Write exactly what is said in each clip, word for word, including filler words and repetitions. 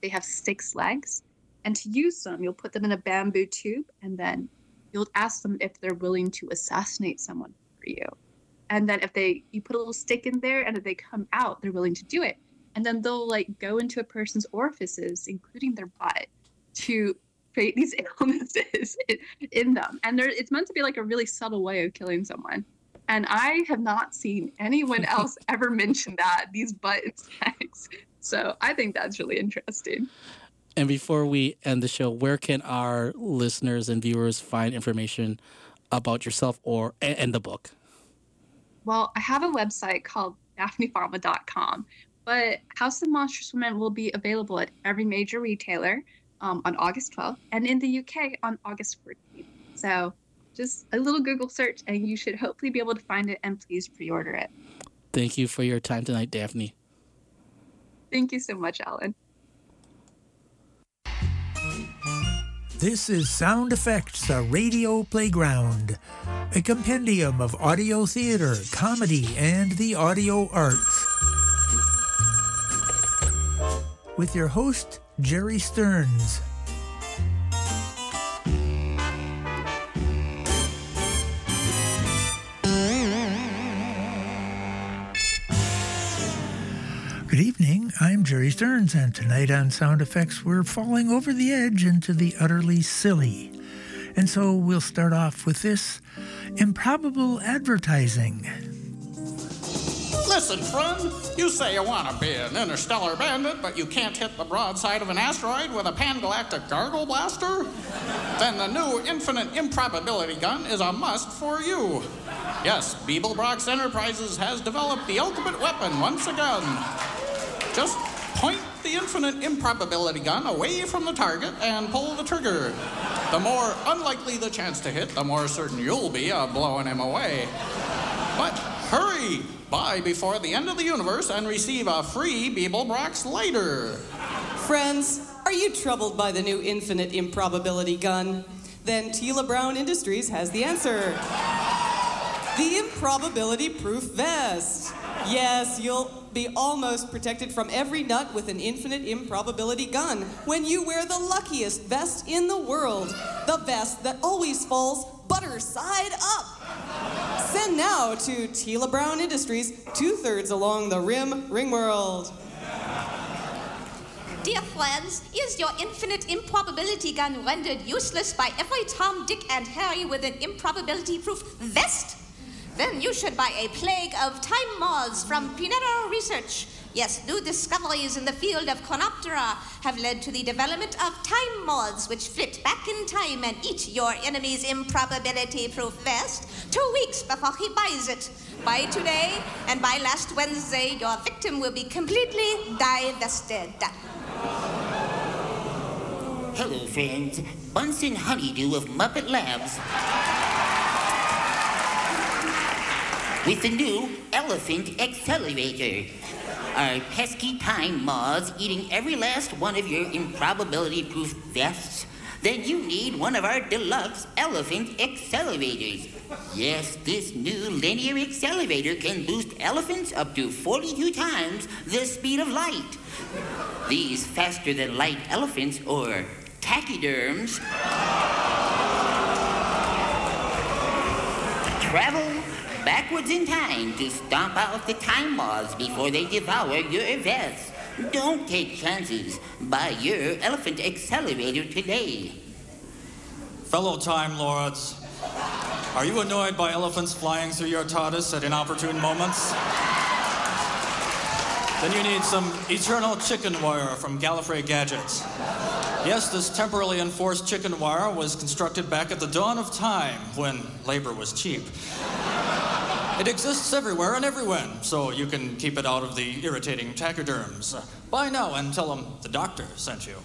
they have six legs. And to use them, you'll put them in a bamboo tube, and then you'll ask them if they're willing to assassinate someone for you. And then if they, you put a little stick in there, and if they come out, they're willing to do it. And then they'll like go into a person's orifices, including their butt, to create these illnesses in, in them. And there, it's meant to be like a really subtle way of killing someone. And I have not seen anyone else ever mention that, these butt insects. So I think that's really interesting. And before we end the show, where can our listeners and viewers find information about yourself or and the book? Well, I have a website called daphne pharma dot com, but House of Monstrous Women will be available at every major retailer um, on August twelfth, and in the U K on August fourteenth. So just a little Google search, and you should hopefully be able to find it, and please pre-order it. Thank you for your time tonight, Daphne. Thank you so much, Alan. This is Sound Effects, a radio playground, a compendium of audio theater, comedy, and the audio arts. With your host, Jerry Stearns. Good evening, I'm Jerry Stearns, and tonight on Sound Effects we're falling over the edge into the utterly silly. And so we'll start off with this improbable advertising. Listen, friend, you say you want to be an interstellar bandit, but you can't hit the broadside of an asteroid with a pangalactic gargle blaster? Then the new Infinite Improbability Gun is a must for you. Yes, Beeblebrox Enterprises has developed the ultimate weapon once again. Just point the Infinite Improbability Gun away from the target and pull the trigger. The more unlikely the chance to hit, the more certain you'll be of blowing him away. But hurry! Buy before the end of the universe and receive a free Beeblebrox later. Friends, are you troubled by the new Infinite Improbability Gun? Then Tila Brown Industries has the answer. The Improbability-Proof Vest. Yes, you'll be almost protected from every nut with an Infinite Improbability Gun when you wear the luckiest vest in the world. The vest that always falls butter side up. Send now to Tila Brown Industries, two-thirds along the rim, ring world. Dear friends, is your Infinite Improbability Gun rendered useless by every Tom, Dick, and Harry with an improbability-proof vest? Then you should buy a plague of time moths from Pinero Research. Yes, new discoveries in the field of Chronoptera have led to the development of time moths which flit back in time and eat your enemy's improbability-proof vest two weeks before he buys it. By today, and by last Wednesday, your victim will be completely divested. Hello, friends. Bunsen Honeydew of Muppet Labs. With the new Elephant Accelerator. Are pesky time moths eating every last one of your improbability-proof vests? Then you need one of our deluxe Elephant Accelerators. Yes, this new linear accelerator can boost elephants up to forty-two times the speed of light. These faster-than-light elephants, or tachyderms, travel backwards in time to stomp out the time moths before they devour your vests. Don't take chances. Buy your Elephant Accelerator today. Fellow Time Lords, are you annoyed by elephants flying through your TARDIS at inopportune moments? Then you need some eternal chicken wire from Gallifrey Gadgets. Yes, this temporally enforced chicken wire was constructed back at the dawn of time when labor was cheap. It exists everywhere and everywhen, so you can keep it out of the irritating tachyderms. Uh, buy now and tell them the doctor sent you.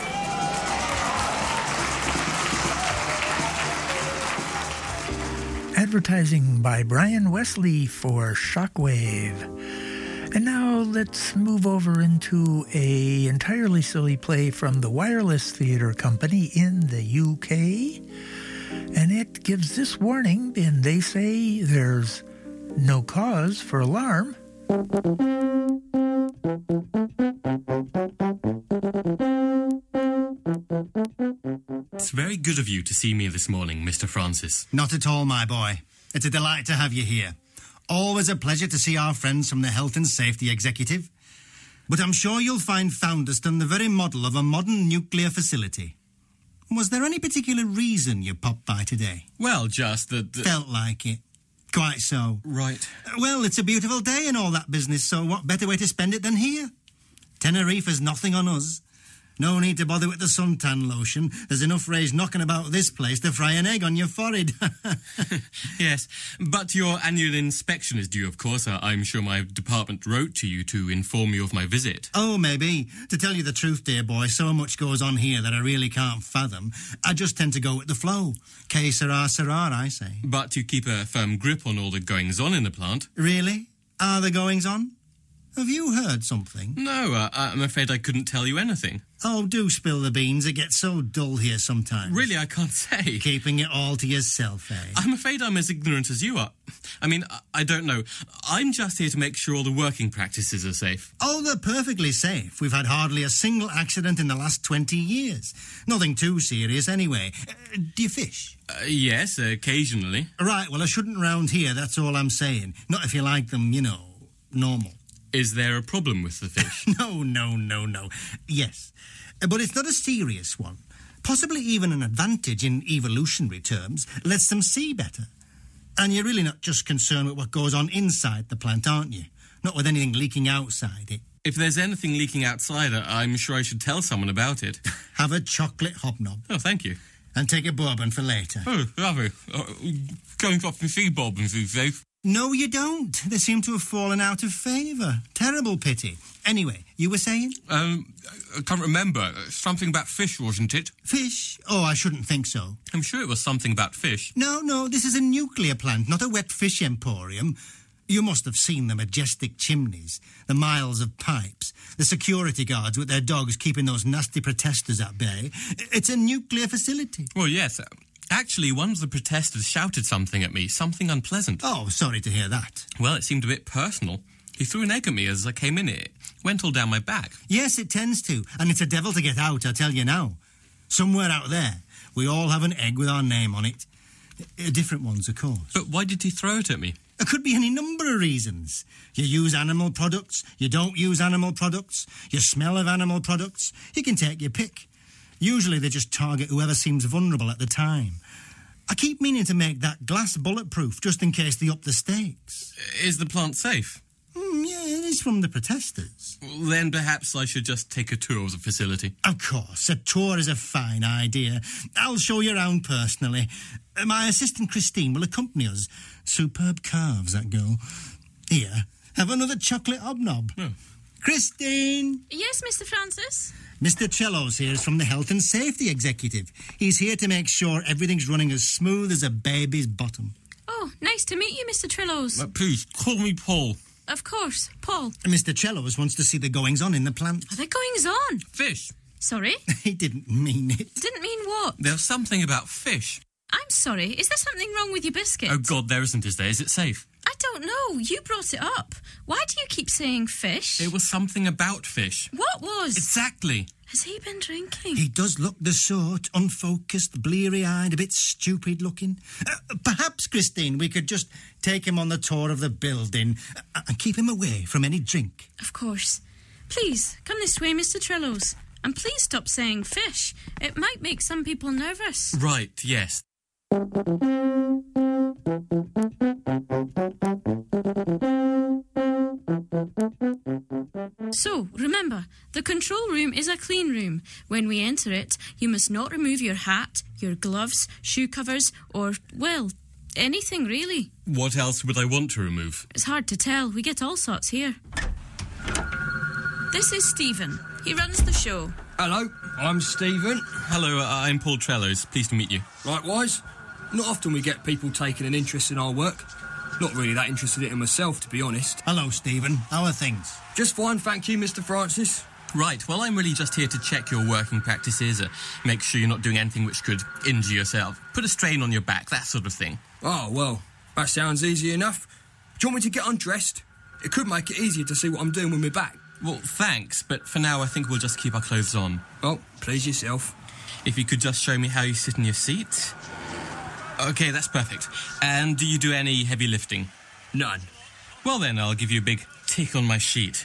Advertising by Brian Wesley for Shockwave. And now let's move over into a entirely silly play from the Wireless Theatre Company in the U K. And it gives this warning, and they say there's no cause for alarm. It's very good of you to see me this morning, Mister Francis. Not at all, my boy. It's a delight to have you here. Always a pleasure to see our friends from the Health and Safety Executive. But I'm sure you'll find Founderston the very model of a modern nuclear facility. Was there any particular reason you popped by today? Well, just that... The... Felt like it. Quite so. Right. Well, it's a beautiful day and all that business, so what better way to spend it than here? Tenerife is nothing on us. No need to bother with the suntan lotion. There's enough rays knocking about this place to fry an egg on your forehead. Yes, but your annual inspection is due, of course. I'm sure my department wrote to you to inform you of my visit. Oh, maybe. To tell you the truth, dear boy, so much goes on here that I really can't fathom. I just tend to go with the flow. Que sera, sera, I say. But you keep a firm grip on all the goings-on in the plant. Really? Are the goings-on? Have you heard something? No, uh, I'm afraid I couldn't tell you anything. Oh, do spill the beans. It gets so dull here sometimes. Really, I can't say. Keeping it all to yourself, eh? I'm afraid I'm as ignorant as you are. I mean, I, I don't know. I'm just here to make sure all the working practices are safe. Oh, they're perfectly safe. We've had hardly a single accident in the last twenty years. Nothing too serious, anyway. Uh, do you fish? Uh, yes, occasionally. Right, well, I shouldn't round here, that's all I'm saying. Not if you like them, you know, normal. Is there a problem with the fish? no, no, no, no. Yes, but it's not a serious one. Possibly even an advantage in evolutionary terms. Lets them see better. And you're really not just concerned with what goes on inside the plant, aren't you? Not with anything leaking outside it. If there's anything leaking outside, I'm sure I should tell someone about it. Have a chocolate hobnob. Oh, thank you. And take a bourbon for later. Oh, lovely. Uh, going to often see bourbons these days. No, you don't. They seem to have fallen out of favour. Terrible pity. Anyway, you were saying? Um, I can't remember. Something about fish, wasn't it? Fish? Oh, I shouldn't think so. I'm sure it was something about fish. No, no, this is a nuclear plant, not a wet fish emporium. You must have seen the majestic chimneys, the miles of pipes, the security guards with their dogs keeping those nasty protesters at bay. It's a nuclear facility. Well, yes. Actually, one of the protesters shouted something at me, something unpleasant. Oh, sorry to hear that. Well, it seemed a bit personal. He threw an egg at me as I came in. It went all down my back. Yes, it tends to, and it's a devil to get out, I tell you now. Somewhere out there, we all have an egg with our name on it. Uh, different ones, of course. But why did he throw it at me? There could be any number of reasons. You use animal products, you don't use animal products, you smell of animal products. You can take your pick. Usually they just target whoever seems vulnerable at the time. I keep meaning to make that glass bulletproof just in case they up the stakes. Is the plant safe? Mm, yeah, it is from the protesters. Well, then perhaps I should just take a tour of the facility. Of course, a tour is a fine idea. I'll show you around personally. Uh, my assistant Christine will accompany us. Superb calves, that girl. Here, have another chocolate hobnob. Oh. Christine! Yes, Mister Francis? Mister Cellos here is from the Health and Safety Executive. He's here to make sure everything's running as smooth as a baby's bottom. Oh, nice to meet you, Mister Trillos. Uh, please, call me Paul. Of course, Paul. Mister Cellos wants to see the goings-on in the plant. Are there goings-on? Fish. Sorry? He didn't mean it. Didn't mean what? There's something about fish. I'm sorry, is there something wrong with your biscuit? Oh, God, there isn't, is there? Is it safe? I don't know. You brought it up. Why do you keep saying fish? It was something about fish. What was? Exactly. Has he been drinking? He does look the sort, unfocused, bleary-eyed, a bit stupid-looking. Uh, perhaps, Christine, we could just take him on the tour of the building uh, and keep him away from any drink. Of course. Please, come this way, Mister Trillos. And please stop saying fish. It might make some people nervous. Right, yes. So, remember, the control room is a clean room. When we enter it, you must not remove your hat, your gloves, shoe covers, or, well, anything really. What else would I want to remove? It's hard to tell. We get all sorts here. This is Stephen. He runs the show. Hello, I'm Stephen. Hello, uh, I'm Paul Trellos. Pleased to meet you. Likewise. Not often we get people taking an interest in our work. Not really that interested in it myself, to be honest. Hello, Stephen. How are things? Just fine, thank you, Mister Francis. Right, well, I'm really just here to check your working practices, uh, make sure you're not doing anything which could injure yourself, put a strain on your back, that sort of thing. Oh, well, that sounds easy enough. Do you want me to get undressed? It could make it easier to see what I'm doing with my back. Well, thanks, but for now I think we'll just keep our clothes on. Oh, please yourself. If you could just show me how you sit in your seat. Okay, that's perfect. And do you do any heavy lifting? None. Well then, I'll give you a big tick on my sheet.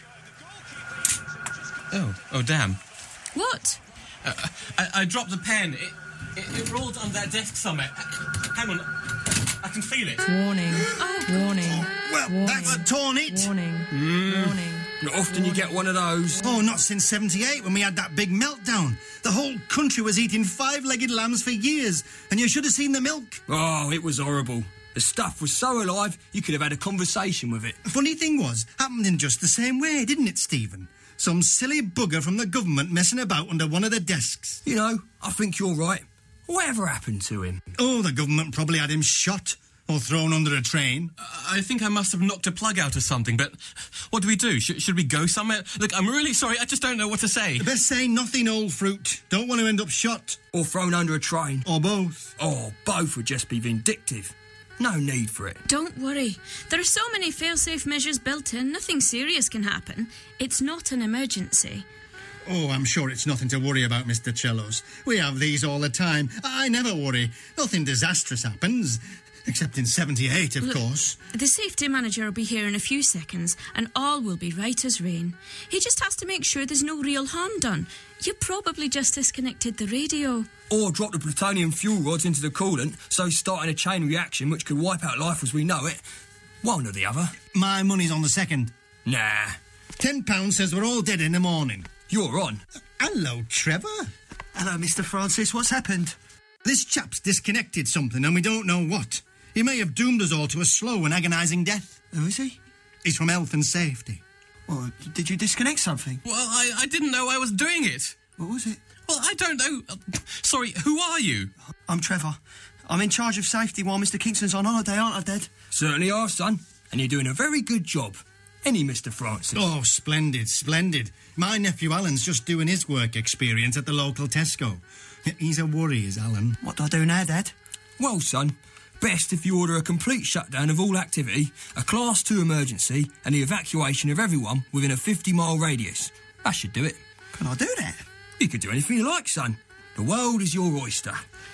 Oh, oh damn. What? Uh, I, I dropped the pen. It, it, it rolled on that desk somewhere. Hang on. I can feel it. Warning. Oh. Warning. Well, Warning. that's torn it. Warning. Mm. Warning. Not often you get one of those. Oh, not since seventy-eight when we had that big meltdown. The whole country was eating five-legged lambs for years, and you should have seen the milk. Oh, it was horrible. The stuff was so alive, you could have had a conversation with it. Funny thing was, happened in just the same way, didn't it, Stephen? Some silly bugger from the government messing about under one of the desks. You know, I think you're right. Whatever happened to him? Oh, the government probably had him shot or thrown under a train. Uh, I think I must have knocked a plug out or something, but what do we do? Sh- should we go somewhere? Look, I'm really sorry, I just don't know what to say. Best say nothing, old fruit. Don't want to end up shot. Or thrown under a train. Or both. Oh, both would just be vindictive. No need for it. Don't worry. There are so many fail-safe measures built in, nothing serious can happen. It's not an emergency. Oh, I'm sure it's nothing to worry about, Mister Cellos. We have these all the time. I never worry. Nothing disastrous happens. Except in seventy-eight, of Look, course. The safety manager will be here in a few seconds, and all will be right as rain. He just has to make sure there's no real harm done. You probably just disconnected the radio. Or dropped the plutonium fuel rods into the coolant, so starting a chain reaction which could wipe out life as we know it. One or the other. My money's on the second. Nah. Ten pounds says we're all dead in the morning. You're on. Uh, hello, Trevor. Hello, Mister Francis. What's happened? This chap's disconnected something and we don't know what. He may have doomed us all to a slow and agonising death. Who is he? He's from Health and Safety. Well, did you disconnect something? Well, I, I didn't know I was doing it. What was it? Well, I don't know. Uh, sorry, who are you? I'm Trevor. I'm in charge of safety while Mister Kingston's on holiday, aren't I, Dad? Certainly are, son. And you're doing a very good job. Any Mister Francis. Oh, splendid, splendid. My nephew Alan's just doing his work experience at the local Tesco. He's a worry, is Alan. What do I do now, Dad? Well, son, best if you order a complete shutdown of all activity, a Class two emergency, and the evacuation of everyone within a fifty-mile radius. That should do it. Can I do that? You can do anything you like, son. The world is your oyster.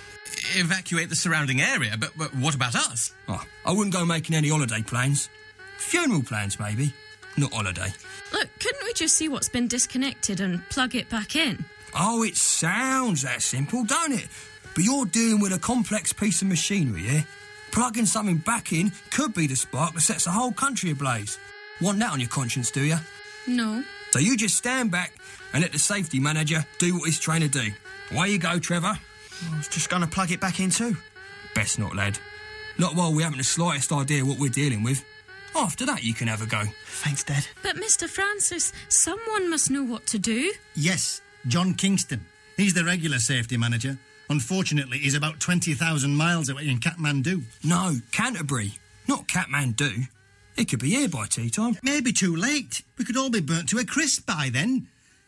Evacuate the surrounding area, but, but what about us? Oh, I wouldn't go making any holiday plans. Funeral plans, maybe. Not holiday. Look, couldn't we just see what's been disconnected and plug it back in? Oh, it sounds that simple, don't it? But you're dealing with a complex piece of machinery here. Plugging something back in could be the spark that sets the whole country ablaze. Want that on your conscience, do you? No. So you just stand back and let the safety manager do what he's trained to do. Away you go, Trevor. I was just going to plug it back in too. Best not, lad. Not while we haven't the slightest idea what we're dealing with. After that, you can have a go. Thanks, Dad. But, Mister Francis, someone must know what to do. Yes, John Kingston. He's the regular safety manager. Unfortunately, he's about twenty thousand miles away in Kathmandu. No, Canterbury. Not Kathmandu. It could be here by tea time. Maybe too late. We could all be burnt to a crisp by then.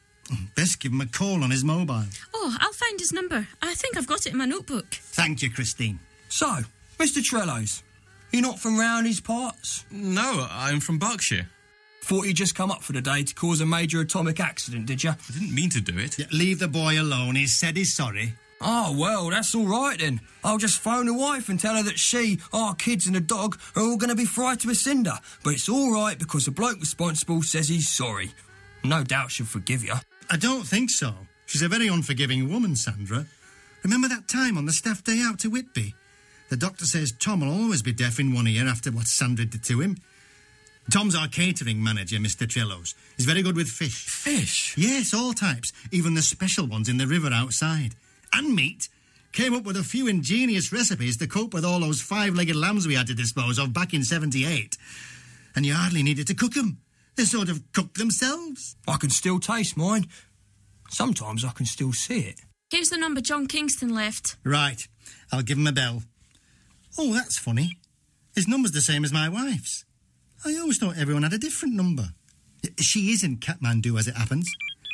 Best give him a call on his mobile. Oh, I'll find his number. I think I've got it in my notebook. Thank you, Christine. So, Mister Trellows, you're not from round these parts? No, I'm from Berkshire. Thought you'd just come up for the day to cause a major atomic accident, did you? I didn't mean to do it. Yeah, leave the boy alone. He's said he's sorry. Oh, well, that's all right then. I'll just phone the wife and tell her that she, our kids and the dog are all going to be fried to a cinder. But it's all right because the bloke responsible says he's sorry. No doubt she'll forgive you. I don't think so. She's a very unforgiving woman, Sandra. Remember that time on the staff day out to Whitby? The doctor says Tom will always be deaf in one ear after what Sandra did to him. Tom's our catering manager, Mister Cellos. He's very good with fish. Fish? Yes, all types, even the special ones in the river outside. And meat. Came up with a few ingenious recipes to cope with all those five-legged lambs we had to dispose of back in seventy-eight. And you hardly needed to cook them. They sort of cook themselves. I can still taste mine. Sometimes I can still see it. Here's the number John Kingston left. Right. I'll give him a bell. Oh, that's funny. His number's the same as my wife's. I always thought everyone had a different number. She is in Kathmandu, as it happens.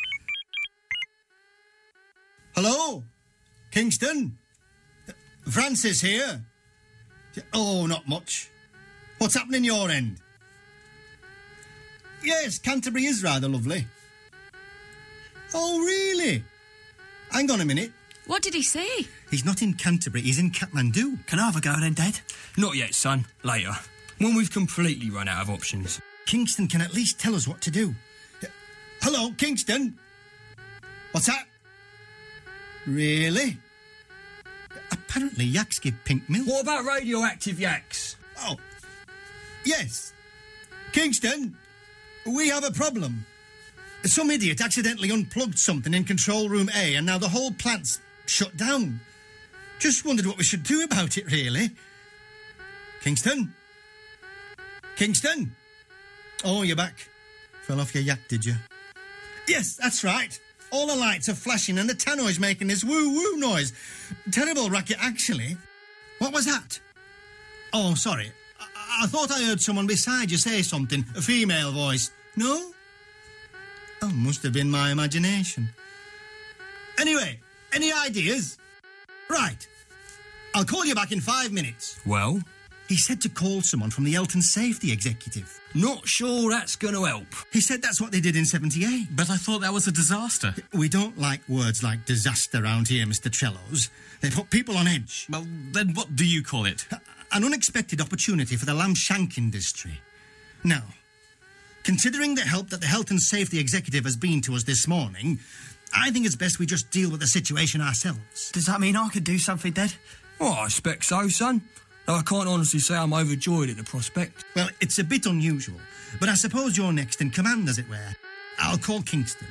Hello? Kingston? Francis here? Oh, not much. What's happening your end? Yes, Canterbury is rather lovely. Oh, really? Hang on a minute. What did he say? He's not in Canterbury, he's in Kathmandu. Can I have a go then, Dad? Not yet, son. Later. When we've completely run out of options. Kingston can at least tell us what to do. Uh, hello, Kingston? What's that? Really? Apparently yaks give pink milk. What about radioactive yaks? Oh, yes. Kingston, we have a problem. Some idiot accidentally unplugged something in control room A and now the whole plant's shut down. Just wondered what we should do about it, really. Kingston? Kingston? Oh, you're back. Fell off your yak, did you? Yes, that's right. All the lights are flashing and the tannoy's making this woo-woo noise. Terrible racket, actually. What was that? Oh, sorry. I, I thought I heard someone beside you say something. A female voice. No? Oh, must have been my imagination. Anyway, any ideas? Right. I'll call you back in five minutes. Well? He said to call someone from the Elton Safety Executive. Not sure that's going to help. He said that's what they did in seventy-eight. But I thought that was a disaster. We don't like words like disaster around here, Mister Trellows. They put people on edge. Well, then what do you call it? An unexpected opportunity for the lamb shank industry. Now, considering the help that the Health and Safety Executive has been to us this morning, I think it's best we just deal with the situation ourselves. Does that mean I could do something, Dad? Well, I expect so, son. Though I can't honestly say I'm overjoyed at the prospect. Well, it's a bit unusual, but I suppose you're next in command, as it were. I'll call Kingston.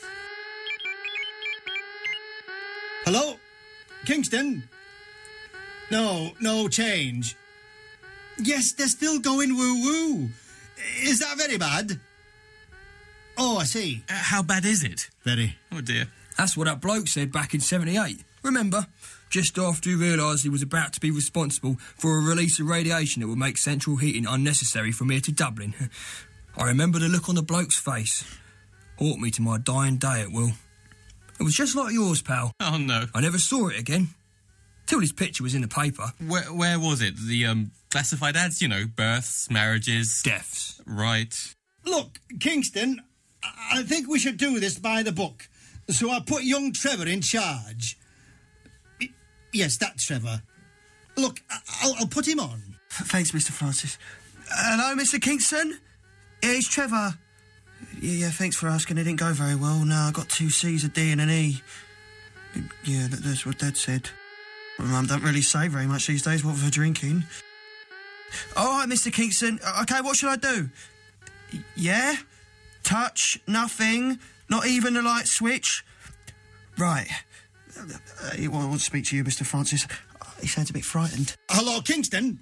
Hello? Kingston? No, no change. Yes, they're still going woo-woo. Is that very bad? Oh, I see. Uh, how bad is it? Very. Oh, dear. That's what that bloke said back in seventy-eight. Remember? Just after he realised he was about to be responsible for a release of radiation that would make central heating unnecessary from here to Dublin. I remember the look on the bloke's face. Haunt me to my dying day, it will. It was just like yours, pal. Oh, no. I never saw it again. Till his picture was in the paper. Where, where was it? The um, classified ads? You know, births, marriages... Deaths. Right. Look, Kingston, I think we should do this by the book. So I'll put young Trevor in charge. Yes, that's Trevor. Look, I'll, I'll put him on. Thanks, Mister Francis. Hello, Mister Kingston? Yeah, it's Trevor. Yeah, yeah, thanks for asking. It didn't go very well. No, I got two C's, a D and an E. Yeah, that, that's what Dad said. My Mum don't really say very much these days, what for drinking. All right, Mister Kingston. OK, what should I do? Yeah? Touch, nothing, not even the light switch? Right. Uh, I want to speak to you, Mister Francis. He sounds a bit frightened. Hello, Kingston.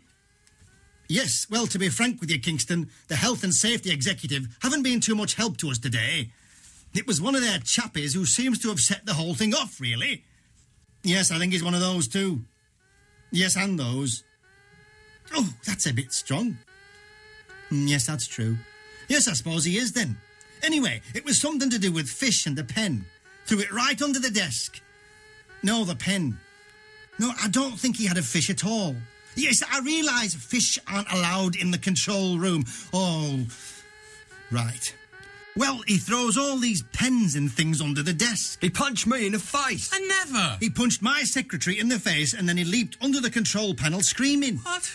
Yes, well, to be frank with you, Kingston, the Health and Safety Executive haven't been too much help to us today. It was one of their chappies who seems to have set the whole thing off, really. Yes, I think he's one of those too. Yes, and those. Oh, that's a bit strong. Mm, yes, that's true. Yes, I suppose he is then. Anyway, it was something to do with fish and the pen. Threw it right under the desk. No, the pen. No, I don't think he had a fish at all. Yes, I realise fish aren't allowed in the control room. Oh, right. Well, he throws all these pens and things under the desk. He punched me in the face. I never. He punched my secretary in the face and then he leaped under the control panel screaming. What?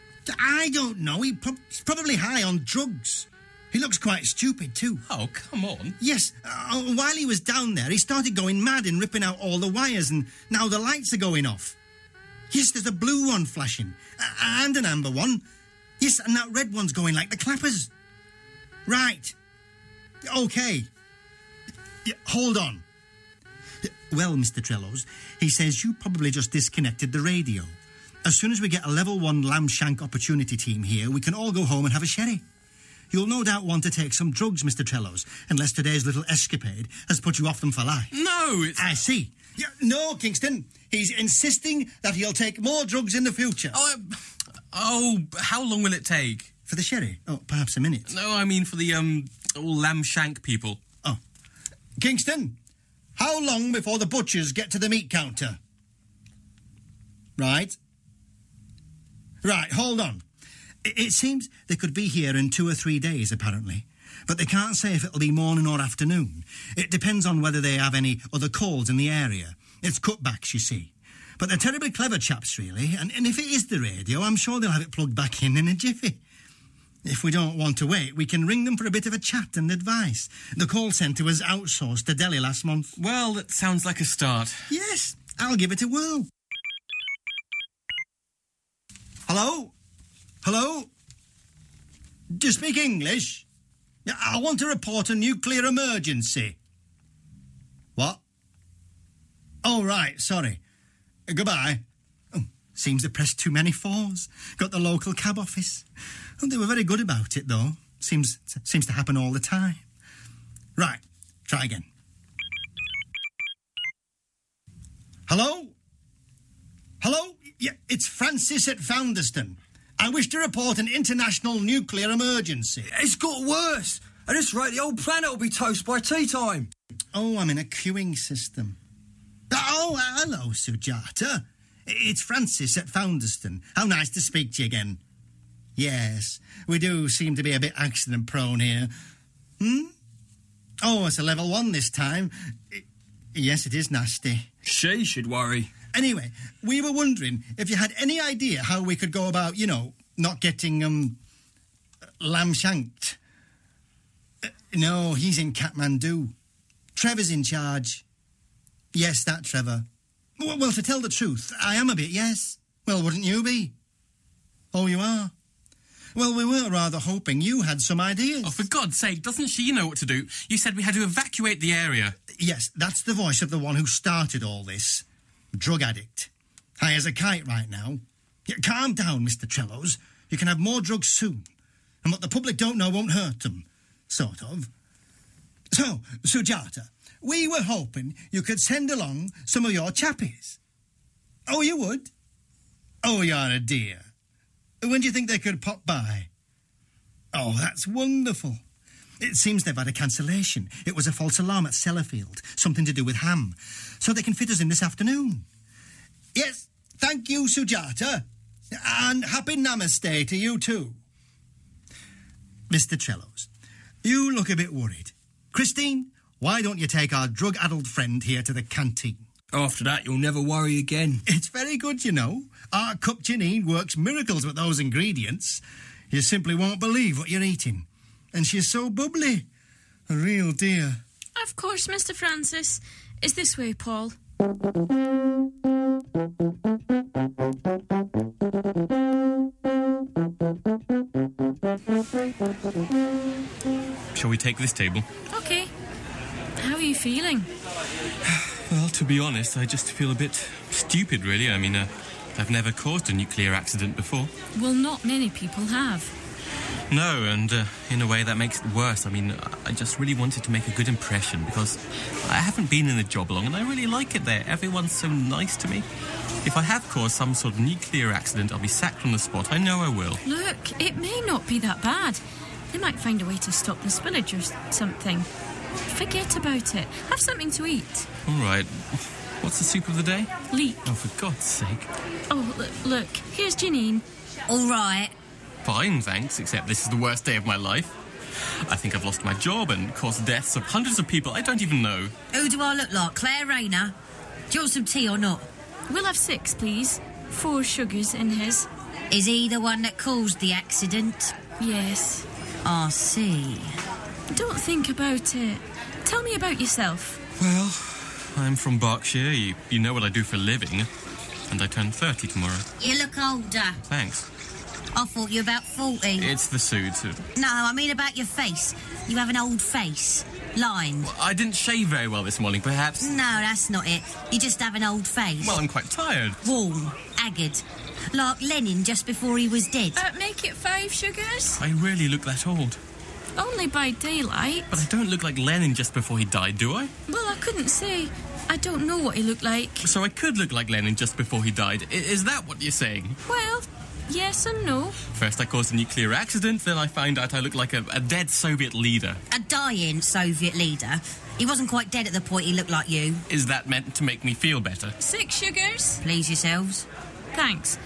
I don't know. He pro- he's probably high on drugs. He looks quite stupid, too. Oh, come on. Yes, uh, while he was down there, he started going mad and ripping out all the wires, and now the lights are going off. Yes, there's a blue one flashing, uh, and an amber one. Yes, and that red one's going like the clappers. Right. OK. Yeah, hold on. Well, Mister Trellows, he says you probably just disconnected the radio. As soon as we get a level one lamb shank opportunity team here, we can all go home and have a sherry. You'll no doubt want to take some drugs, Mister Trellows, unless today's little escapade has put you off them for life. No, it's... I see. Yeah, no, Kingston. He's insisting that he'll take more drugs in the future. Oh, uh, oh, how long will it take? For the sherry? Oh, perhaps a minute. No, I mean for the, um, all lamb shank people. Oh. Kingston, how long before the butchers get to the meat counter? Right. Right, hold on. It seems they could be here in two or three days, apparently. but they can't say if it'll be morning or afternoon. It depends on whether they have any other calls in the area. It's cutbacks, you see. But they're terribly clever chaps, really, and, and if it is the radio, I'm sure they'll have it plugged back in in a jiffy. If we don't want to wait, we can ring them for a bit of a chat and advice. The call centre was outsourced to Delhi last month. Well, that sounds like a start. Yes, I'll give it a whirl. Hello? Hello? Do you speak English? I want to report a nuclear emergency. What? Oh, right, sorry. Uh, goodbye. Oh, seems they pressed too many fours. Got the local cab office. Oh, they were very good about it, though. Seems, seems to happen all the time. Right, try again. Hello? Hello? Yeah, it's Francis at Founderston. I wish to report an international nuclear emergency. It's got worse. At this rate, the whole planet will be toast by tea time. Oh, I'm in a queuing system. Oh, hello, Sujata. It's Francis at Founderston. How nice to speak to you again. Yes, we do seem to be a bit accident-prone here. Hmm? Oh, it's a level one this time. Yes, it is nasty. She should worry. Anyway, we were wondering if you had any idea how we could go about, you know, not getting, um, lamb-shanked. Uh, no, he's in Kathmandu. Trevor's in charge. Yes, that Trevor. Well, well, to tell the truth, I am a bit, yes. Well, wouldn't you be? Oh, you are? Well, we were rather hoping you had some ideas. Oh, for God's sake, doesn't she know what to do? You said we had to evacuate the area. Yes, that's the voice of the one who started all this. Drug addict. High as a kite right now. Yeah, calm down, Mister Trellows. You can have more drugs soon. And what the public don't know won't hurt them. Sort of. So, Sujata, we were hoping you could send along some of your chappies. Oh, you would? Oh, you're a dear. When do you think they could pop by? Oh, that's wonderful. It seems they've had a cancellation. It was a false alarm at Sellafield. Something to do with ham. So they can fit us in this afternoon. Yes, thank you, Sujata. And happy Namaste to you too. Mister Trellows, you look a bit worried. Christine, why don't you take our drug-addled friend here to the canteen? After that, you'll never worry again. It's very good, you know. Our cook Janine works miracles with those ingredients. You simply won't believe what you're eating. And she's so bubbly. A real dear. Of course, Mister Francis. It's this way, Paul. Shall we take this table? Okay. How are you feeling? Well, to be honest, I just feel a bit stupid, really. I mean, uh, I've never caused a nuclear accident before. Well, not many people have. No, and uh, in a way that makes it worse. I mean, I just really wanted to make a good impression because I haven't been in the job long and I really like it there. Everyone's so nice to me. If I have caused some sort of nuclear accident, I'll be sacked on the spot. I know I will. Look, it may not be that bad. They might find a way to stop the spillage or something. Forget about it. Have something to eat. All right. What's the soup of the day? Leek. Oh, for God's sake. Oh, look, look. Here's Janine. All right. Fine, thanks, except this is the worst day of my life. I think I've lost my job and caused the deaths of hundreds of people I don't even know. Who do I look like? Claire Rayner? Do you want some tea or not? We'll have six, please. Four sugars in his. Is he the one that caused the accident? Yes. I see. Don't think about it. Tell me about yourself. Well, I'm from Berkshire. You, you know what I do for a living. And I turn thirty tomorrow. You look older. Thanks. I thought you were about forty. It's the suit. No, I mean about your face. You have an old face. Lined. Well, I didn't shave very well this morning, perhaps. No, that's not it. You just have an old face. Well, I'm quite tired. Worn. Haggard. Like Lenin just before he was dead. Uh, make it five sugars. I really look that old. Only by daylight. But I don't look like Lenin just before he died, do I? Well, I couldn't say. I don't know what he looked like. So I could look like Lenin just before he died. I- is that what you're saying? Well, yes and no. First I caused a nuclear accident, then I found out I look like a, a dead Soviet leader. A dying Soviet leader? He wasn't quite dead at the point he looked like you. Is that meant to make me feel better? Six sugars. Please yourselves. Thanks.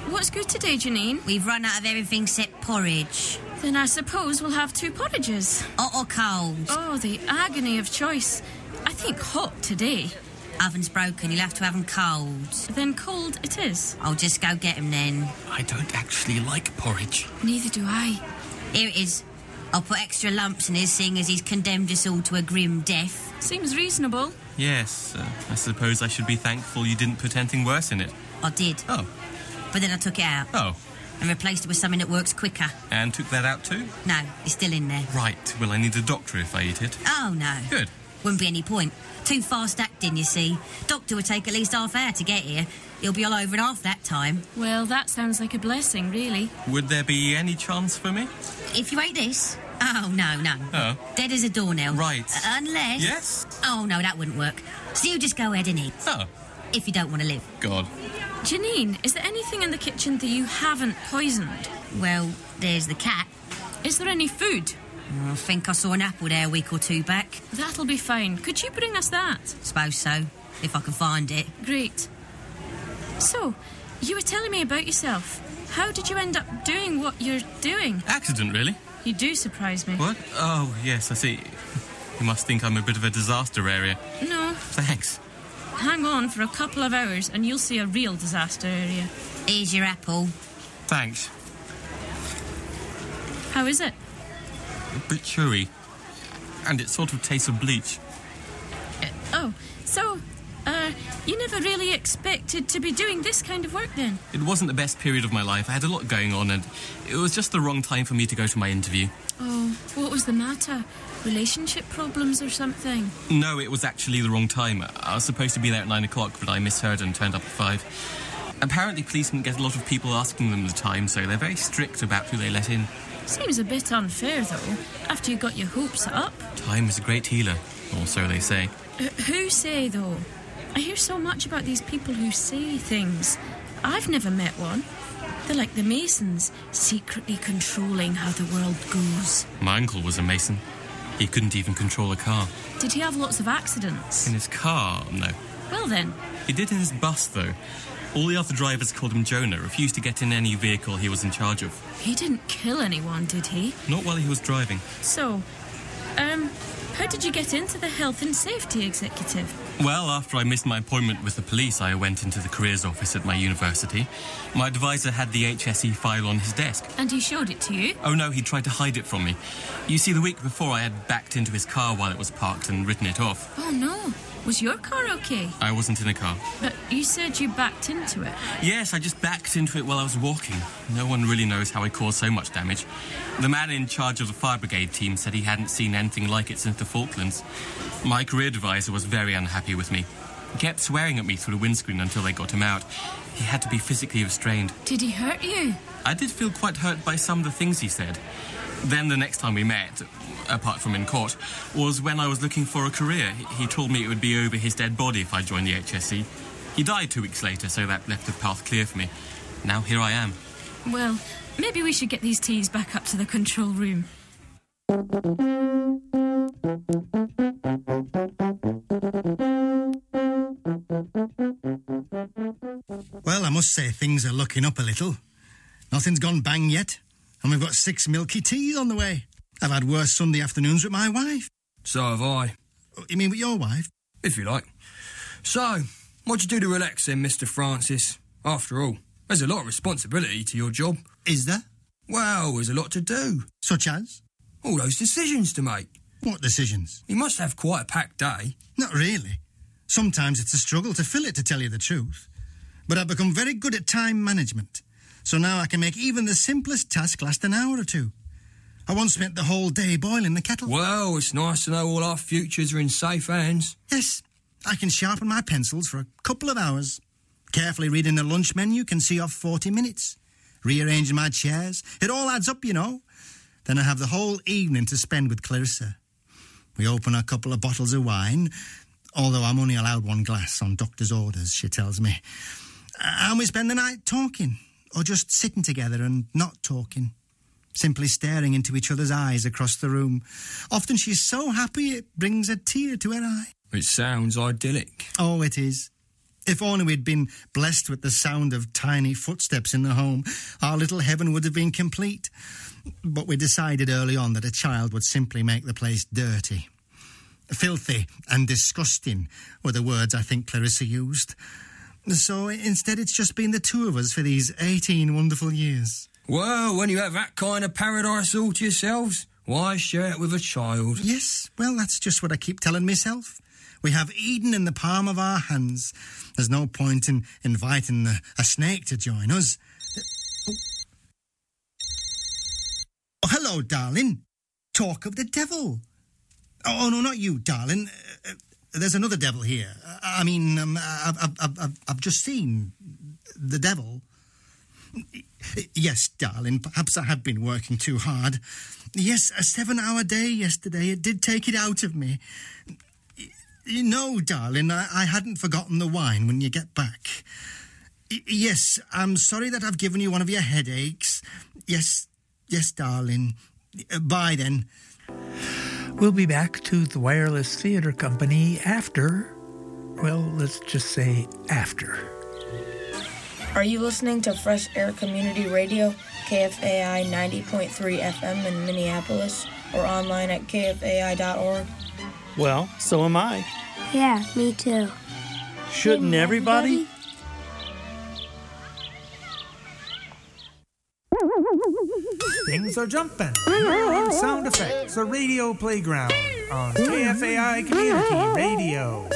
What's good today, Janine? We've run out of everything except porridge. Then I suppose we'll have two porridges. Hot or cold? Oh, the agony of choice. I think hot today. Oven's broken, you'll have to have them cold. Then cold it is. I'll just go get them then. I don't actually like porridge. Neither do I. Here it is. I'll put extra lumps in his, seeing as he's condemned us all to a grim death. Seems reasonable. Yes, uh, I suppose I should be thankful you didn't put anything worse in it. I did. Oh. But then I took it out. Oh. And replaced it with something that works quicker. And took that out too? No, it's still in there. Right. Well, I need a doctor if I eat it. Oh, no. Good. Wouldn't be any point. Too fast acting, you see. Doctor would take at least half hour to get here. He'll be all over in half that time. Well, that sounds like a blessing, really. Would there be any chance for me? If you ate this? Oh, no, no. Oh. Dead as a doornail. Right. Uh, unless... Yes? Oh, no, that wouldn't work. So you just go ahead and eat. Oh. If you don't want to live. God. Janine, is there anything in the kitchen that you haven't poisoned? Well, there's the cat. Is there any food? I think I saw an apple there a week or two back. That'll be fine. Could you bring us that? Suppose so, if I can find it. Great. So, you were telling me about yourself. How did you end up doing what you're doing? Accident, really? You do surprise me. What? Oh, yes, I see. You must think I'm a bit of a disaster area. No. Thanks. Hang on for a couple of hours and you'll see a real disaster area. Here's your apple. Thanks. How is it? A bit chewy. And it sort of tastes of bleach. Uh, oh, so, uh, you never really expected to be doing this kind of work then? It wasn't the best period of my life. I had a lot going on and it was just the wrong time for me to go to my interview. Oh, what was the matter? Relationship problems or something? No, it was actually the wrong time. I was supposed to be there at nine o'clock, but I misheard and turned up at five. Apparently policemen get a lot of people asking them the time, so they're very strict about who they let in. Seems a bit unfair, though, after you got your hopes up. Time is a great healer, or so they say. Uh, who say, though? I hear so much about these people who say things. I've never met one. They're like the Masons, secretly controlling how the world goes. My uncle was a Mason. He couldn't even control a car. Did he have lots of accidents? In his car, no. Well then. He did in his bus, though. All the other drivers called him Jonah, refused to get in any vehicle he was in charge of. He didn't kill anyone, did he? Not while he was driving. So, um, how did you get into the health and safety executive? Well, after I missed my appointment with the police, I went into the careers office at my university. My advisor had the H S E file on his desk. And he showed it to you? Oh, no, he tried to hide it from me. You see, the week before, I had backed into his car while it was parked and written it off. Oh, no. Was your car okay? I wasn't in a car. But you said you backed into it. Yes, I just backed into it while I was walking. No one really knows how I caused so much damage. The man in charge of the fire brigade team said he hadn't seen anything like it since the Falklands. My career advisor was very unhappy with me. He kept swearing at me through the windscreen until they got him out. He had to be physically restrained. Did he hurt you? I did feel quite hurt by some of the things he said. Then the next time we met, apart from in court, was when I was looking for a career. He told me it would be over his dead body if I joined the H S E. He died two weeks later, so that left the path clear for me. Now here I am. Well, maybe we should get these teas back up to the control room. Well, I must say things are looking up a little. Nothing's gone bang yet, and we've got six milky teas on the way. I've had worse Sunday afternoons with my wife. So have I. You mean with your wife? If you like. So, what'd you do to relax then, Mister Francis? After all, there's a lot of responsibility to your job. Is there? Well, there's a lot to do. Such as? All those decisions to make. What decisions? You must have quite a packed day. Not really. Sometimes it's a struggle to fill it, to tell you the truth. But I've become very good at time management. So now I can make even the simplest task last an hour or two. I once spent the whole day boiling the kettle. Well, it's nice to know all our futures are in safe hands. Yes, I can sharpen my pencils for a couple of hours. Carefully reading the lunch menu can see off forty minutes. Rearranging my chairs. It all adds up, you know. Then I have the whole evening to spend with Clarissa. We open a couple of bottles of wine, although I'm only allowed one glass on doctor's orders, she tells me. And we spend the night talking, or just sitting together and not talking. Simply staring into each other's eyes across the room. Often she's so happy it brings a tear to her eye. It sounds idyllic. Oh, it is. If only we'd been blessed with the sound of tiny footsteps in the home, our little heaven would have been complete. But we decided early on that a child would simply make the place dirty. Filthy and disgusting were the words I think Clarissa used. So instead it's just been the two of us for these eighteen wonderful years. Well, when you have that kind of paradise all to yourselves, why share it with a child? Yes, well, that's just what I keep telling myself. We have Eden in the palm of our hands. There's no point in inviting a, a snake to join us. Oh. Oh, hello, darling. Talk of the devil. Oh, no, not you, darling. Uh, there's another devil here. I mean, um, I've, I've, I've, I've just seen the devil. Yes, darling, perhaps I have been working too hard. Yes, a seven-hour day yesterday. It did take it out of me. No, darling, I, I hadn't forgotten the wine when you get back. Y- yes, I'm sorry that I've given you one of your headaches. Yes, yes, darling. Uh, bye, then. We'll be back to the Wireless Theatre Company after, well, let's just say after. Are you listening to Fresh Air Community Radio, K F A I ninety point three F M in Minneapolis, or online at K F A I dot org? Well, so am I. Yeah, me too. Shouldn't everybody? Things are jumping on Sound Effects, a radio playground on K F A I Community Radio.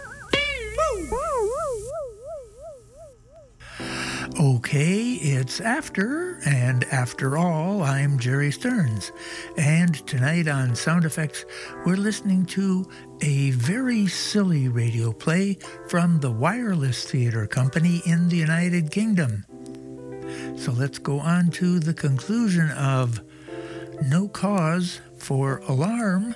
Okay, it's after, and after all, I'm Jerry Stearns. And tonight on Sound Effects, we're listening to a very silly radio play from the Wireless Theatre Company in the United Kingdom. So let's go on to the conclusion of No Cause for Alarm.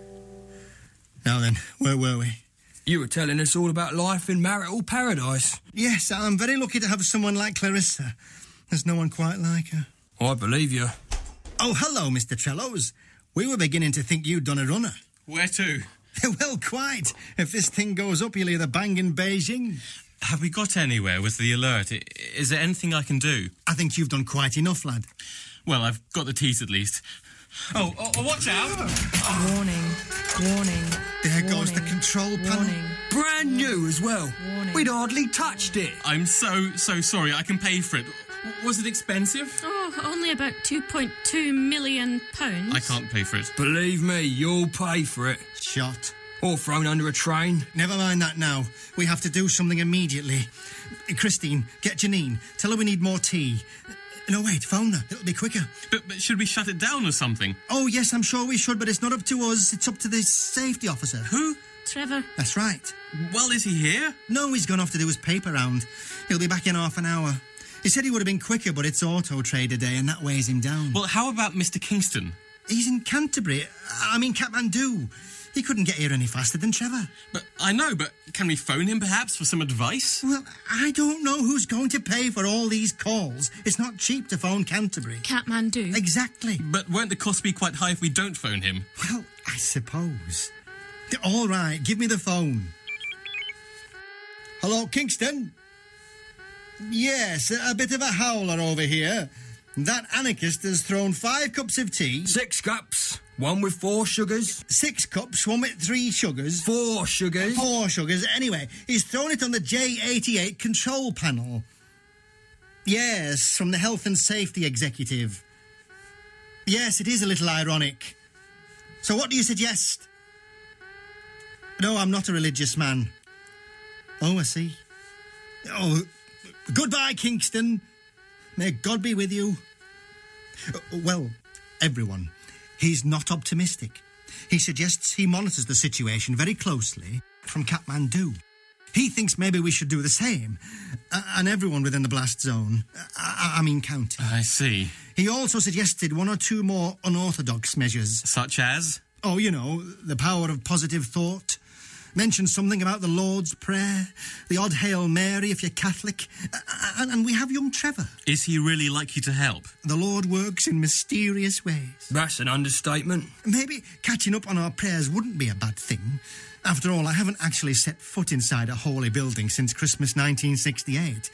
Now then, where were we? You were telling us all about life in marital paradise. Yes, I'm very lucky to have someone like Clarissa. There's no one quite like her. I believe you. Oh, hello, Mister Trellows. We were beginning to think you'd done a runner. Where to? Well, quite. If this thing goes up, you'll either bang in Beijing. Have we got anywhere with the alert? Is there anything I can do? I think you've done quite enough, lad. Well, I've got the teeth at least. Oh, oh, oh watch out! Warning, warning. There warning, goes the control panel. Warning. Brand new as well. Warning. We'd hardly touched it. I'm so, so sorry. I can pay for it. Was it expensive? Oh, only about two point two million pounds. I can't pay for it. Believe me, you'll pay for it. Shot. Or thrown under a train. Never mind that now. We have to do something immediately. Christine, get Janine. Tell her we need more tea. No, wait, phone her. It'll be quicker. But, but should we shut it down or something? Oh, yes, I'm sure we should, but it's not up to us. It's up to the safety officer. Who? Trevor. That's right. Well, is he here? No, he's gone off to do his paper round. He'll be back in half an hour. He said he would have been quicker, but it's Auto Trader Day, and that weighs him down. Well, how about Mister Kingston? He's in Canterbury. I mean, Kathmandu. He couldn't get here any faster than Trevor. But I know, but can we phone him perhaps for some advice? Well, I don't know who's going to pay for all these calls. It's not cheap to phone Canterbury. Kathmandu. Exactly. But won't the cost be quite high if we don't phone him? Well, I suppose. All right, give me the phone. Hello, Kingston? Yes, a bit of a howler over here. That anarchist has thrown five cups of tea. Six cups. One with four sugars. Six cups, one with three sugars. Four sugars. Four sugars. Anyway, he's thrown it on the J eighty-eight control panel. Yes, from the Health and Safety Executive. Yes, it is a little ironic. So what do you suggest? No, I'm not a religious man. Oh, I see. Oh, goodbye, Kingston. May God be with you. Well, everyone, he's not optimistic. He suggests he monitors the situation very closely from Kathmandu. He thinks maybe we should do the same. Uh, and everyone within the blast zone. I, I mean county. I see. He also suggested one or two more unorthodox measures. Such as? Oh, you know, the power of positive thought. mention something about the Lord's Prayer, the odd Hail Mary if you're Catholic, and, and we have young Trevor. Is he really likely to help? The Lord works in mysterious ways. That's an understatement. Maybe catching up on our prayers wouldn't be a bad thing. After all, I haven't actually set foot inside a holy building since Christmas nineteen sixty-eight.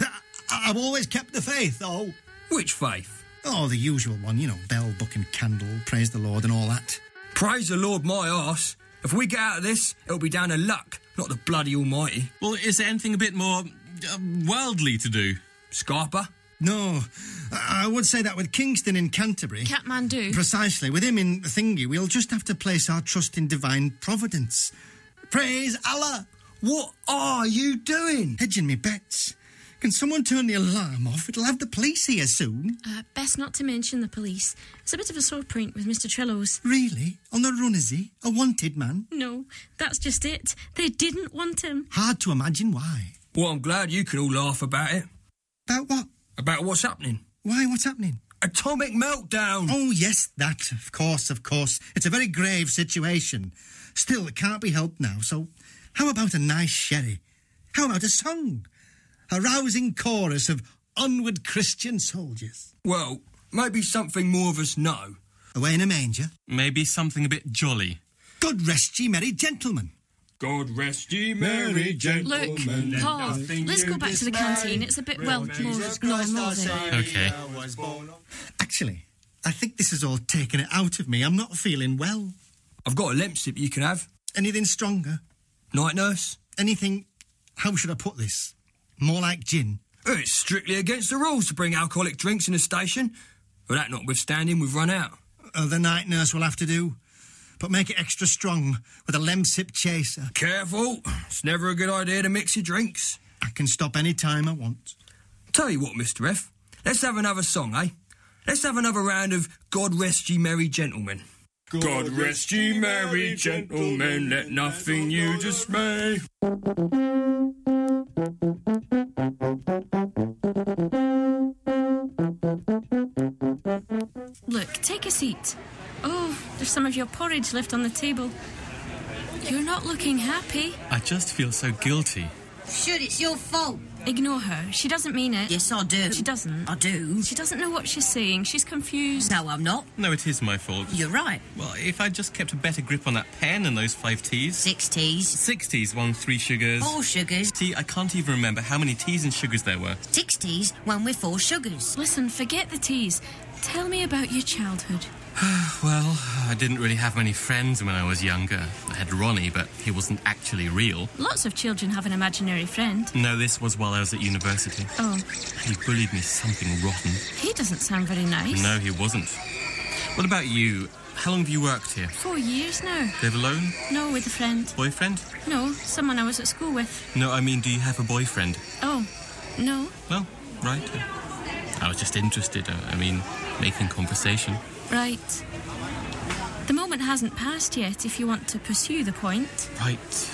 I- I've always kept the faith, though. Which faith? Oh, the usual one, you know, bell, book and candle, praise the Lord and all that. Praise the Lord, my arse. If we get out of this, it'll be down to luck, not the bloody almighty. Well, is there anything a bit more uh, worldly to do? Scarpa? No. I would say that with Kingston in Canterbury... Kathmandu. Precisely. With him in Thingy, we'll just have to place our trust in divine providence. Praise Allah! What are you doing? Hedging me bets. Can someone turn the alarm off? It'll have the police here soon. Uh, best not to mention the police. It's a bit of a sore point with Mister Trellows. Really? On the run, is he? A wanted man? No, that's just it. They didn't want him. Hard to imagine why. Well, I'm glad you can all laugh about it. About what? About what's happening. Why? What's happening? Atomic meltdown. Oh, yes, that. Of course, of course. It's a very grave situation. Still, it can't be helped now, so how about a nice sherry? How about a song? A rousing chorus of onward Christian soldiers. Well, maybe something more of us know. Away in a manger? Maybe something a bit jolly. God rest ye merry gentlemen. God rest ye merry gentlemen. Look, Paul, let's go back to the canteen. It's a bit, well, more normal there. Okay. Actually, I think this has all taken it out of me. I'm not feeling well. I've got a lemp sip you can have. Anything stronger? Night nurse? Anything, how should I put this? More like gin? It's strictly against the rules to bring alcoholic drinks in a station. Well, that notwithstanding, we've run out. Uh, the night nurse will have to do. But make it extra strong with a Lemsip chaser. Careful. It's never a good idea to mix your drinks. I can stop any time I want. Tell you what, Mister F. Let's have another song, eh? Let's have another round of God Rest Ye Merry Gentlemen. God, God rest ye merry gentlemen, let nothing you dismay. Look, take a seat. Oh, there's some of your porridge left on the table. You're not looking happy. I just feel so guilty. Should, it's your fault. Ignore her. She doesn't mean it. Yes, I do. She doesn't. I do. She doesn't know what she's saying. She's confused. No, I'm not. No, it is my fault. You're right. Well, if I'd just kept a better grip on that pen and those five teas... Six teas. Six teas, one, three sugars. Four sugars. See, I can't even remember how many teas and sugars there were. Six teas, one with four sugars. Listen, forget the teas. Tell me about your childhood. Well, I didn't really have many friends when I was younger. I had Ronnie, but he wasn't actually real. Lots of children have an imaginary friend. No, this was while I was at university. Oh. He bullied me something rotten. He doesn't sound very nice. No, he wasn't. What about you? How long have you worked here? Four years now. Live alone? No, with a friend. Boyfriend? No, someone I was at school with. No, I mean, do you have a boyfriend? Oh, no. Well, right. I was just interested. I mean, making conversation. Right. The moment hasn't passed yet if you want to pursue the point. Right.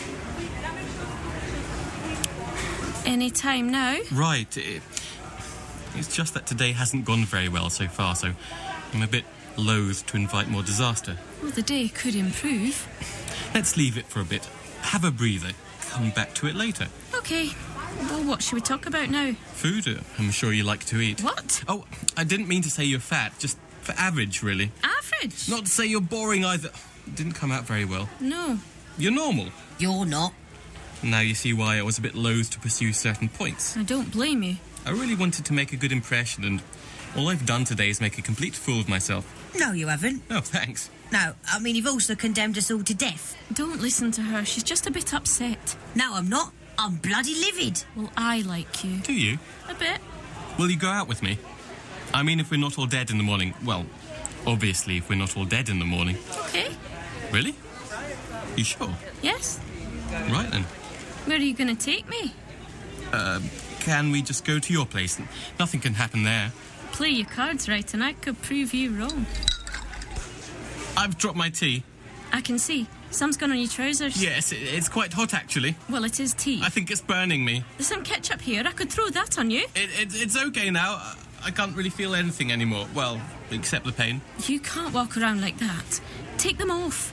Any time now? Right. It, it's just that today hasn't gone very well so far, so I'm a bit loath to invite more disaster. Well, the day could improve. Let's leave it for a bit. Have a breather. Come back to it later. Okay. Well, what should we talk about now? Food. uh, I'm sure you like to eat. What? Oh, I didn't mean to say you're fat. Just for average, really. Average? Not to say you're boring either. It didn't come out very well. No. You're normal. You're not. Now you see why I was a bit loath to pursue certain points. I don't blame you. I really wanted to make a good impression, and all I've done today is make a complete fool of myself. No, you haven't. Oh, thanks. No, I mean, you've also condemned us all to death. Don't listen to her. She's just a bit upset. No, I'm not. I'm bloody livid. Well, I like you. Do you? A bit. Will you go out with me? I mean, if we're not all dead in the morning. Well, obviously, if we're not all dead in the morning. Okay. Really? You sure? Yes. Right, then. Where are you going to take me? Uh, can we just go to your place? Nothing can happen there. Play your cards right and I could prove you wrong. I've dropped my tea. I can see. Some's gone on your trousers. Yes, it, it's quite hot, actually. Well, it is tea. I think it's burning me. There's some ketchup here. I could throw that on you. It, it, it's okay now. I can't really feel anything anymore. Well, except the pain. You can't walk around like that. Take them off.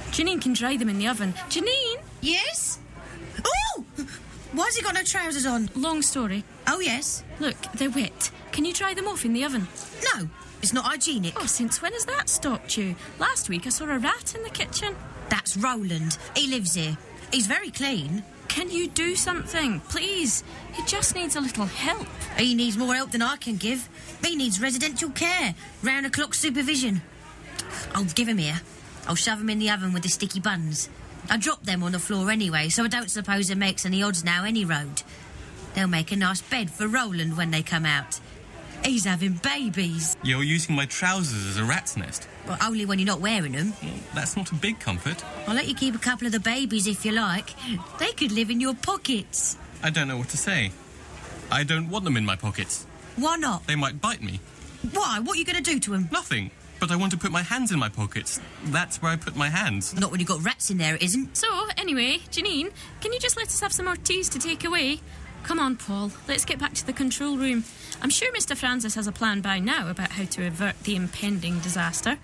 Janine can dry them in the oven. Janine? Yes? Oh! Why's he got no trousers on? Long story. Oh, yes? Look, they're wet. Can you dry them off in the oven? No, it's not hygienic. Oh, since when has that stopped you? Last week I saw a rat in the kitchen. That's Roland. He lives here. He's very clean. Can you do something, please? He just needs a little help. He needs more help than I can give. He needs residential care, round-the-clock supervision. I'll give him here. I'll shove him in the oven with the sticky buns. I dropped them on the floor anyway, so I don't suppose it makes any odds now any road. They'll make a nice bed for Roland when they come out. He's having babies. You're using my trousers as a rat's nest. Well, only when you're not wearing them. Well, that's not a big comfort. I'll let you keep a couple of the babies if you like. They could live in your pockets. I don't know what to say. I don't want them in my pockets. Why not? They might bite me. Why? What are you going to do to them? Nothing. But I want to put my hands in my pockets. That's where I put my hands. Not when you've got rats in there, it isn't. So, anyway, Janine, can you just let us have some more teas to take away? Come on, Paul. Let's get back to the control room. I'm sure Mister Francis has a plan by now about how to avert the impending disaster.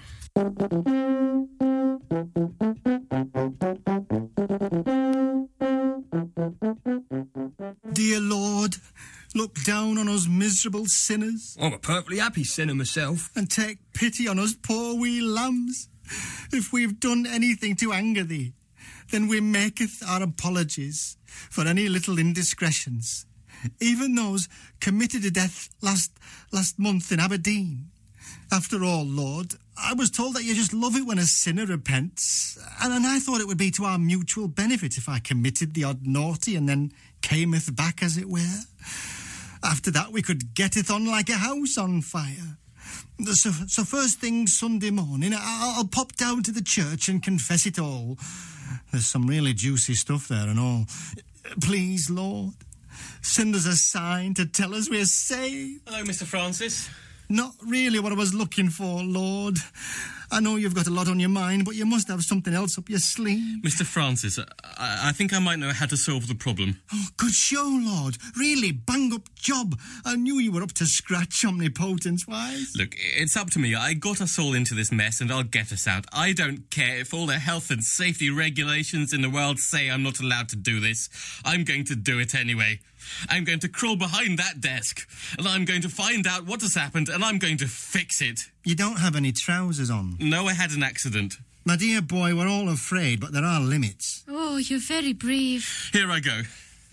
Dear Lord, look down on us miserable sinners. I'm a perfectly happy sinner myself. And take pity on us poor wee lambs. If we've done anything to anger thee, then we maketh our apologies for any little indiscretions, even those committed to death last last month in Aberdeen. After all, Lord, I was told that you just love it when a sinner repents, and, and I thought it would be to our mutual benefit if I committed the odd naughty and then cameth back, as it were. After that, we could getteth on like a house on fire. So, so first thing Sunday morning, I'll, I'll pop down to the church and confess it all. There's some really juicy stuff there and all. Please, Lord, send us a sign to tell us we're saved. Hello, Mister Francis. Not really what I was looking for, Lord. I know you've got a lot on your mind, but you must have something else up your sleeve. Mister Francis, I, I think I might know how to solve the problem. Oh, good show, Lord. Really bang-up job. I knew you were up to scratch, omnipotence-wise. Look, it's up to me. I got us all into this mess and I'll get us out. I don't care if all the health and safety regulations in the world say I'm not allowed to do this. I'm going to do it anyway. I'm going to crawl behind that desk and I'm going to find out what has happened and I'm going to fix it. You don't have any trousers on? No, I had an accident. My dear boy, we're all afraid, but there are limits. Oh, you're very brave. Here I go.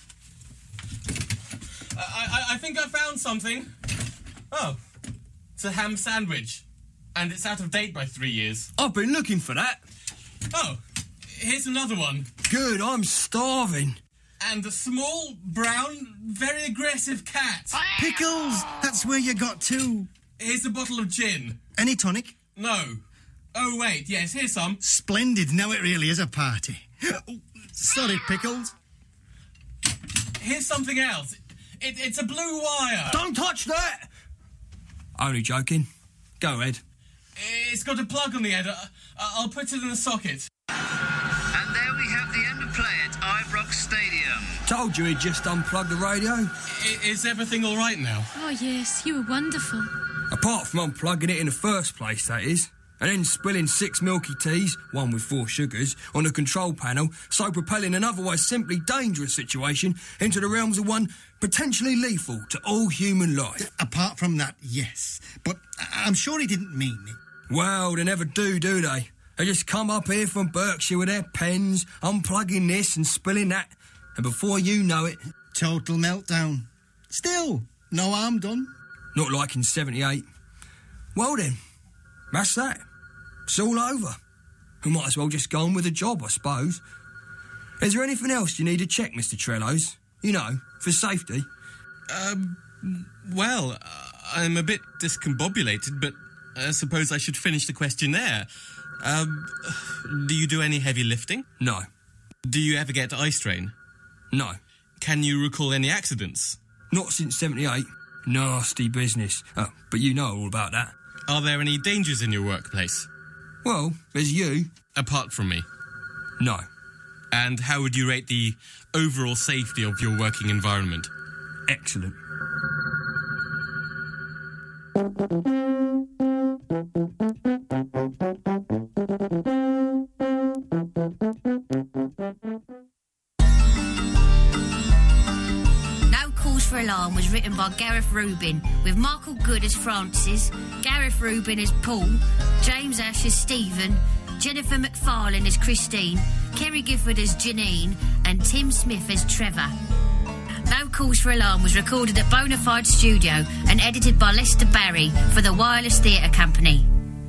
I, I, I think I found something. Oh, it's a ham sandwich. And it's out of date by three years. I've been looking for that. Oh, here's another one. Good, I'm starving. And a small, brown, very aggressive cat. Pickles! That's where you got to. Here's a bottle of gin. Any tonic? No. Oh, wait, yes, here's some. Splendid. Now it really is a party. Oh, sorry, Pickles. Here's something else. It, it's a blue wire. Don't touch that! Only joking. Go ahead. It's got a plug on the end. I, I'll put it in the socket. And there we have the end of play at Ibrox Stadium. Told you he'd just unplugged the radio. I, is everything all right now? Oh, yes, you were wonderful. Apart from unplugging it in the first place, that is. And then spilling six milky teas, one with four sugars, on the control panel, so propelling an otherwise simply dangerous situation into the realms of one potentially lethal to all human life. Apart from that, yes. But I'm sure he didn't mean it. Well, they never do, do they? They just come up here from Berkshire with their pens, unplugging this and spilling that. And before you know it... Total meltdown. Still, no harm done. Not like in seventy-eight. Well then, that's that. It's all over. We might as well just go on with the job, I suppose. Is there anything else you need to check, Mister Trellows? You know, for safety? Um, well, I'm a bit discombobulated, but I suppose I should finish the questionnaire. Um, do you do any heavy lifting? No. Do you ever get eye strain? No. Can you recall any accidents? Not since seventy-eight. Nasty business. Oh, but you know all about that. Are there any dangers in your workplace? Well, there's you. Apart from me? No. And how would you rate the overall safety of your working environment? Excellent. Alarm was written by Gareth Rubin, with Michael Good as Francis, Gareth Rubin as Paul, James Ash as Stephen, Jennifer McFarlane as Christine, Kerry Gifford as Janine, and Tim Smith as Trevor. No Cause for Alarm was recorded at Bonafide Studio and edited by Lester Barry for the Wireless Theatre Company.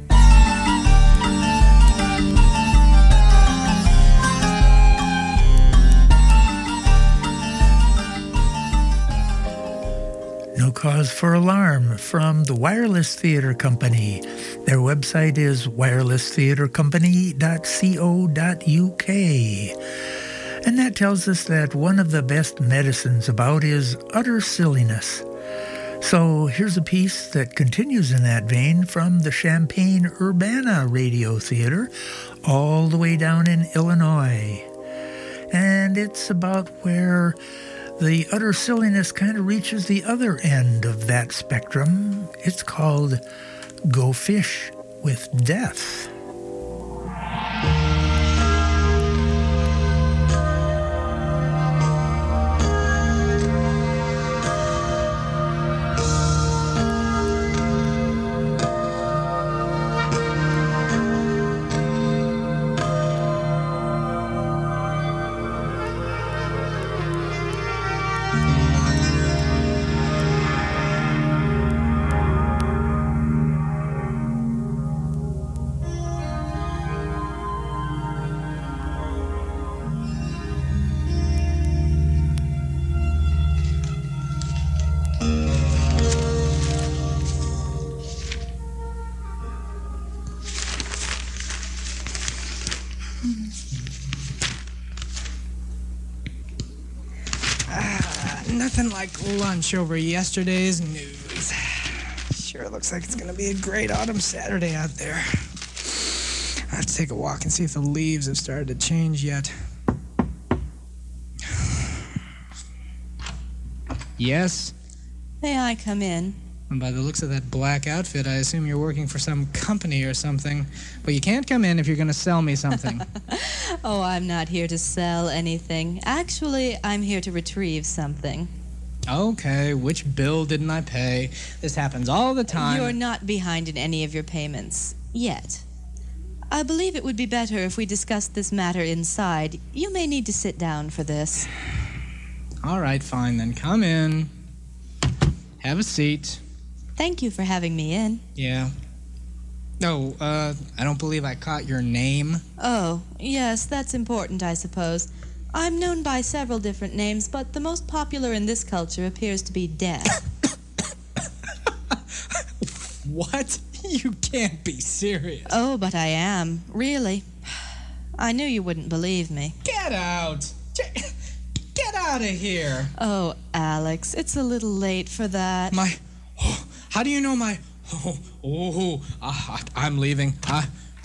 No Cause for Alarm from the Wireless Theatre Company. Their website is wireless theatre company dot co dot u k. And that tells us that one of the best medicines about is utter silliness. So here's a piece that continues in that vein from the Champaign-Urbana Radio Theater all the way down in Illinois. And it's about where the utter silliness kind of reaches the other end of that spectrum. It's called Go Fish with Death. Nothing like lunch over yesterday's news. Sure looks like it's gonna be a great autumn Saturday out there. I have to take a walk and see if the leaves have started to change yet. Yes? May I come in? And by the looks of that black outfit, I assume you're working for some company or something. But you can't come in if you're gonna sell me something. Oh, I'm not here to sell anything. Actually, I'm here to retrieve something. Okay, which bill didn't I pay? This happens all the time. You're not behind in any of your payments. Yet. I believe it would be better if we discussed this matter inside. You may need to sit down for this. All right, fine then. Come in. Have a seat. Thank you for having me in. Yeah. No, uh, I don't believe I caught your name. Oh, yes, that's important, I suppose. I'm known by several different names, but the most popular in this culture appears to be Death. What? You can't be serious. Oh, but I am. Really. I knew you wouldn't believe me. Get out! Get out of here! Oh, Alex, it's a little late for that. My... Oh, how do you know my... Oh, oh, uh, I'm leaving. Uh,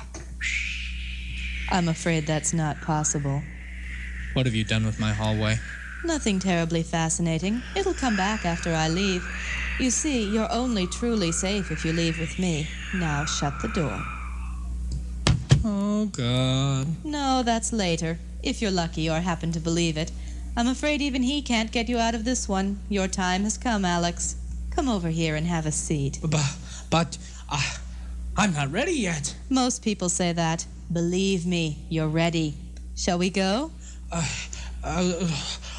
I'm afraid that's not possible. What have you done with my hallway? Nothing terribly fascinating. It'll come back after I leave. You see, you're only truly safe if you leave with me. Now shut the door. Oh, God. No, that's later. If you're lucky or happen to believe it. I'm afraid even he can't get you out of this one. Your time has come, Alex. Come over here and have a seat. But, but uh, I'm not ready yet. Most people say that. Believe me, you're ready. Shall we go? Uh, uh,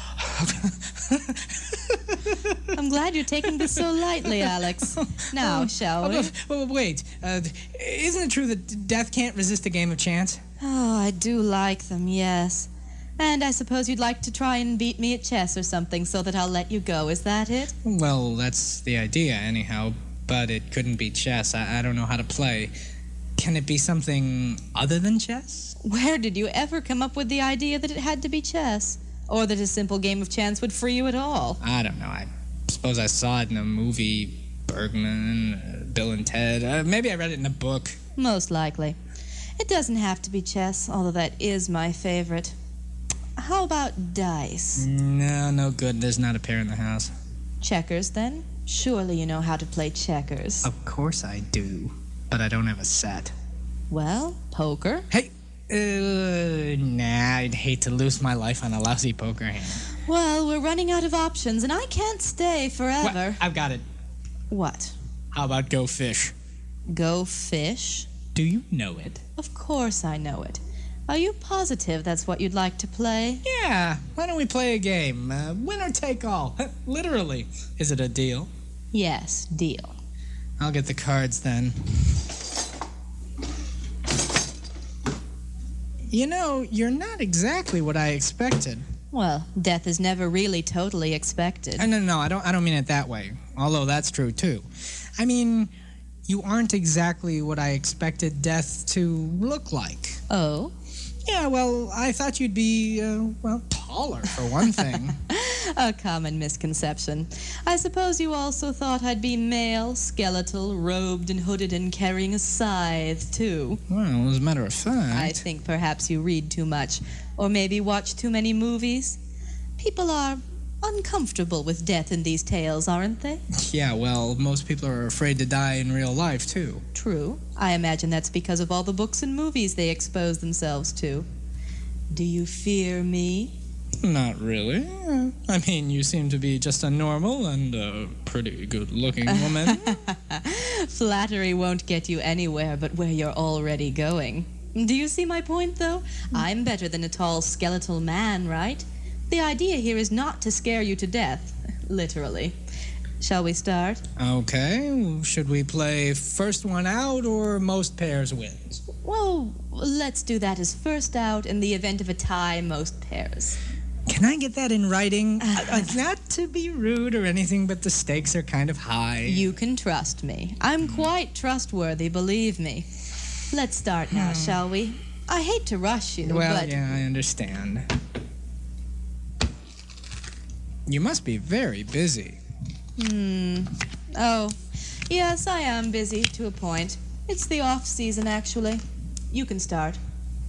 I'm glad you're taking this so lightly, Alex. Now, shall we? Oh, wait, uh, isn't it true that death can't resist a game of chance? Oh, I do like them, yes. And I suppose you'd like to try and beat me at chess or something so that I'll let you go, is that it? Well, that's the idea, anyhow. But it couldn't be chess. I, I don't know how to play. Can it be something other than chess? Where did you ever come up with the idea that it had to be chess? Or that a simple game of chance would free you at all? I don't know. I suppose I saw it in a movie. Bergman, uh, Bill and Ted. Uh, maybe I read it in a book. Most likely. It doesn't have to be chess, although that is my favorite. How about dice? No, no good. There's not a pair in the house. Checkers, then? Surely you know how to play checkers. Of course I do. But I don't have a set. Well, poker? Hey! Uh, nah, I'd hate to lose my life on a lousy poker hand. Well, we're running out of options, and I can't stay forever. I've got it. What? How about Go Fish? Go fish? Do you know it? Of course I know it. Are you positive that's what you'd like to play? Yeah. Why don't we play a game? Uh, winner take all. Literally. Is it a deal? Yes, deal. I'll get the cards then. You know, you're not exactly what I expected. Well, death is never really totally expected. Uh, no, no, no, I don't, I don't mean it that way. Although that's true, too. I mean, you aren't exactly what I expected death to look like. Oh? Yeah, well, I thought you'd be, uh, well, taller, for one thing. A common misconception. I suppose you also thought I'd be male, skeletal, robed and hooded and carrying a scythe, too. Well, as a matter of fact... I think perhaps you read too much, or maybe watch too many movies. People are uncomfortable with death in these tales, aren't they? Yeah, well, most people are afraid to die in real life, too. True. I imagine that's because of all the books and movies they expose themselves to. Do you fear me? Not really. I mean, you seem to be just a normal and uh, pretty good-looking woman. Flattery won't get you anywhere but where you're already going. Do you see my point, though? I'm better than a tall, skeletal man, right? The idea here is not to scare you to death, literally. Shall we start? Okay. Should we play first one out or most pairs wins? Well, let's do that as first out. In the event of a tie, most pairs. Can I get that in writing? uh, not to be rude or anything, but the stakes are kind of high. You can trust me. I'm quite trustworthy, believe me. Let's start now, hmm. shall we? I hate to rush you, well, but... yeah, I understand. You must be very busy. Hmm. Oh, yes, I am busy, to a point. It's the off-season, actually. You can start.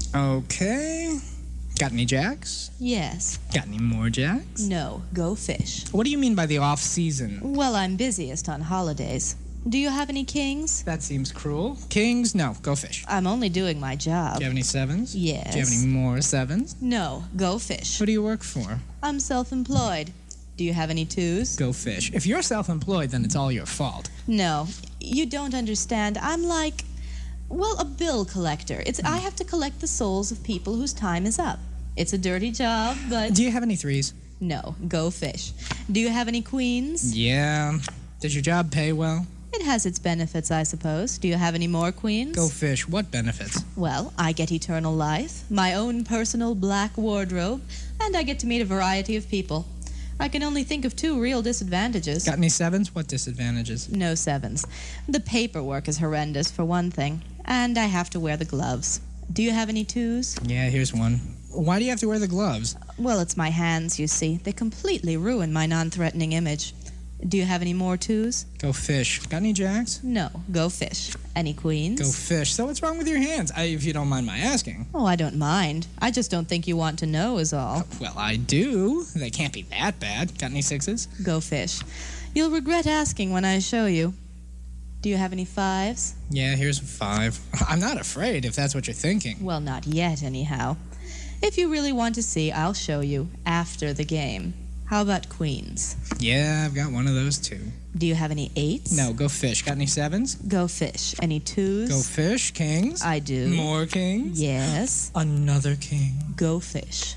Okay. Got any jacks? Yes. Got any more jacks? No, go fish. What do you mean by the off-season? Well, I'm busiest on holidays. Do you have any kings? That seems cruel. Kings? No, go fish. I'm only doing my job. Do you have any sevens? Yes. Do you have any more sevens? No, go fish. Who do you work for? I'm self-employed. Do you have any twos? Go fish. If you're self-employed, then it's all your fault. No, you don't understand. I'm like, well, a bill collector. It's I have to collect the souls of people whose time is up. It's a dirty job, but... Do you have any threes? No, go fish. Do you have any queens? Yeah. Does your job pay well? It has its benefits, I suppose. Do you have any more queens? Go fish. What benefits? Well, I get eternal life, my own personal black wardrobe, and I get to meet a variety of people. I can only think of two real disadvantages. Got any sevens? What disadvantages? No sevens. The paperwork is horrendous, for one thing, and I have to wear the gloves. Do you have any twos? Yeah, here's one. Why do you have to wear the gloves? Well, it's my hands, you see. They completely ruin my non-threatening image. Do you have any more twos? Go fish. Got any jacks? No, go fish. Any queens? Go fish. So what's wrong with your hands, I, if you don't mind my asking? Oh, I don't mind. I just don't think you want to know is all. Uh, well, I do. They can't be that bad. Got any sixes? Go fish. You'll regret asking when I show you. Do you have any fives? Yeah, here's a five. I'm not afraid, if that's what you're thinking. Well, not yet, anyhow. If you really want to see, I'll show you after the game. How about queens? Yeah, I've got one of those too. Do you have any eights? No, go fish. Got any sevens? Go fish. Any twos? Go fish. Kings? I do. More kings? Yes. Another king? Go fish.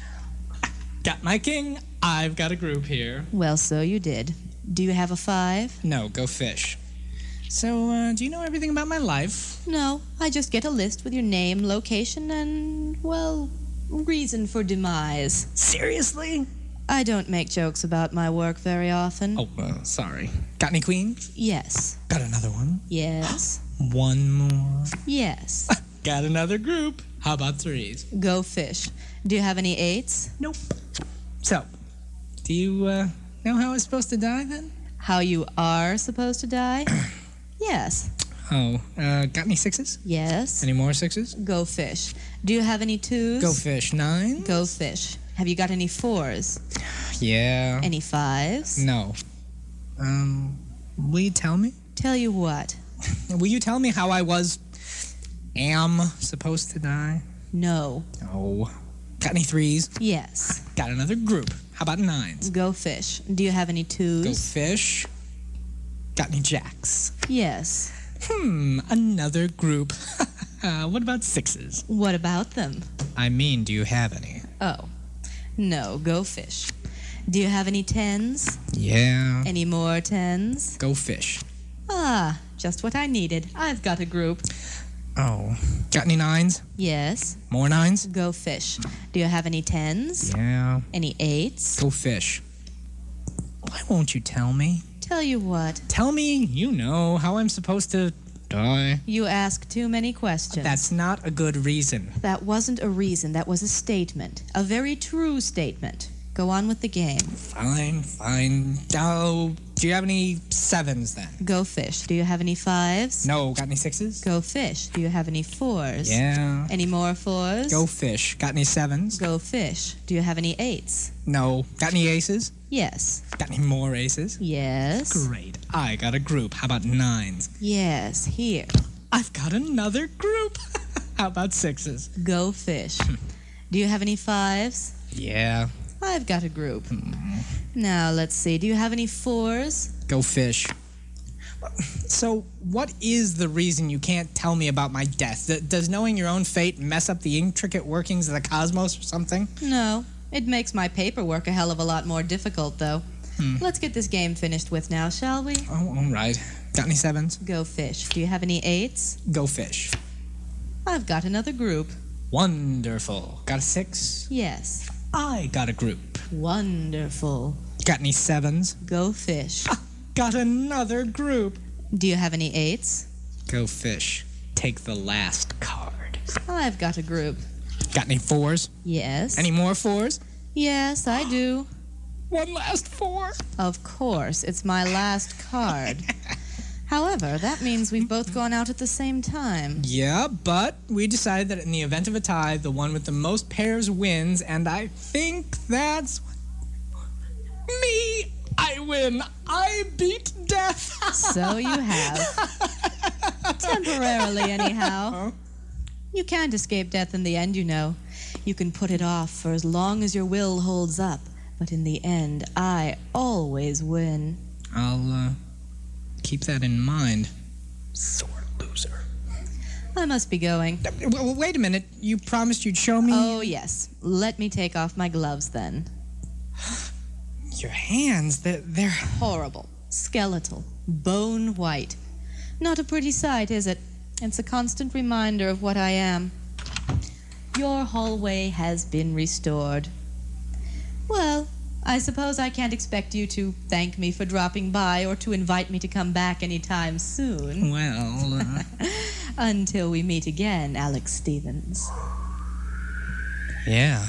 Got my king. I've got a group here. Well, so you did. Do you have a five? No, go fish. So, uh, do you know everything about my life? No, I just get a list with your name, location, and, well, reason for demise. Seriously? I don't make jokes about my work very often. Oh, uh, sorry. Got any queens? Yes. Got another one? Yes. One more? Yes. Got another group. How about threes? Go fish. Do you have any eights? Nope. So, do you uh, know how I was supposed to die then? How you are supposed to die? Yes. Oh, uh, got any sixes? Yes. Any more sixes? Go fish. Do you have any twos? Go fish. Nine? Go fish. Have you got any fours? Yeah. Any fives? No. Um, will you tell me? Tell you what? Will you tell me how I was, am supposed to die? No. No. Got any threes? Yes. Got another group. How about nines? Go fish. Do you have any twos? Go fish. Got any jacks? Yes. Hmm, another group. uh, what about sixes? What about them? I mean, do you have any? Oh. No, go fish. Do you have any tens? Yeah. Any more tens? Go fish. Ah, just what I needed. I've got a group. Oh. Got any nines? Yes. More nines? Go fish. Do you have any tens? Yeah. Any eights? Go fish. Why won't you tell me? Tell you what. Tell me, you know, how I'm supposed to die. You ask too many questions. That's not a good reason. That wasn't a reason. That was a statement. A very true statement. Go on with the game. Fine, fine. Oh, do you have any sevens then? Go fish. Do you have any fives? No. Got any sixes? Go fish. Do you have any fours? Yeah. Any more fours? Go fish. Got any sevens? Go fish. Do you have any eights? No. Got any aces? Yes. Got any more aces? Yes. Great. I got a group. How about nines? Yes, here. I've got another group. How about sixes? Go fish. Do you have any fives? Yeah. I've got a group. Now, let's see. Do you have any fours? Go fish. So, what is the reason you can't tell me about my death? D- does knowing your own fate mess up the intricate workings of the cosmos or something? No. It makes my paperwork a hell of a lot more difficult, though. Hmm. Let's get this game finished with now, shall we? Oh, all right. Got any sevens? Go fish. Do you have any eights? Go fish. I've got another group. Wonderful. Got a six? Yes. I got a group. Wonderful. Got any sevens? Go fish. Got another group. Do you have any eights? Go fish. Take the last card. I've got a group. Got any fours? Yes. Any more fours? Yes, I do. One last four? Of course. It's my last card. However, that means we've both gone out at the same time. Yeah, but we decided that in the event of a tie, the one with the most pairs wins, and I think that's... me! I win! I beat death! So you have. Temporarily, anyhow. Huh? You can't escape death in the end, you know. You can put it off for as long as your will holds up, but in the end, I always win. I'll, uh... keep that in mind. Sore loser. I must be going. Uh, wait a minute. You promised you'd show me... Oh, yes. Let me take off my gloves, then. Your hands, they're... they're... horrible. Skeletal. Bone white. Not a pretty sight, is it? It's a constant reminder of what I am. Your hallway has been restored. Well... I suppose I can't expect you to thank me for dropping by or to invite me to come back anytime soon. Well, uh... Until we meet again, Alex Stevens. Yeah.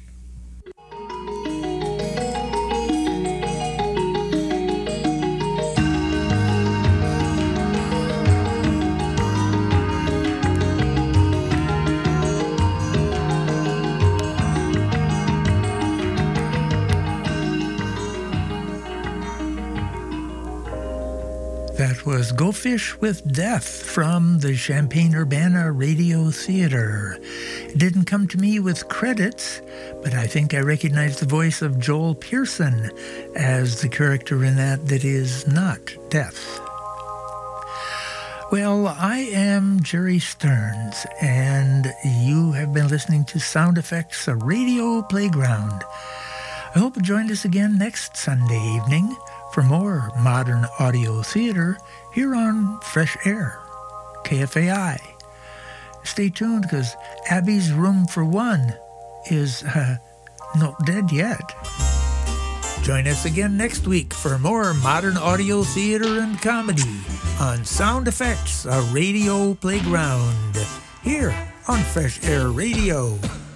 That was Go Fish with Death from the Champaign-Urbana Radio Theater. It didn't come to me with credits, but I think I recognized the voice of Joel Pearson as the character in that that is not Death. Well, I am Jerry Stearns, and you have been listening to Sound Effects, a radio playground. I hope you join us again next Sunday evening for more modern audio theater here on Fresh Air, K F A I. Stay tuned, because Abby's Room for One is uh, not dead yet. Join us again next week for more modern audio theater and comedy on Sound Effects, a radio playground, here on Fresh Air Radio.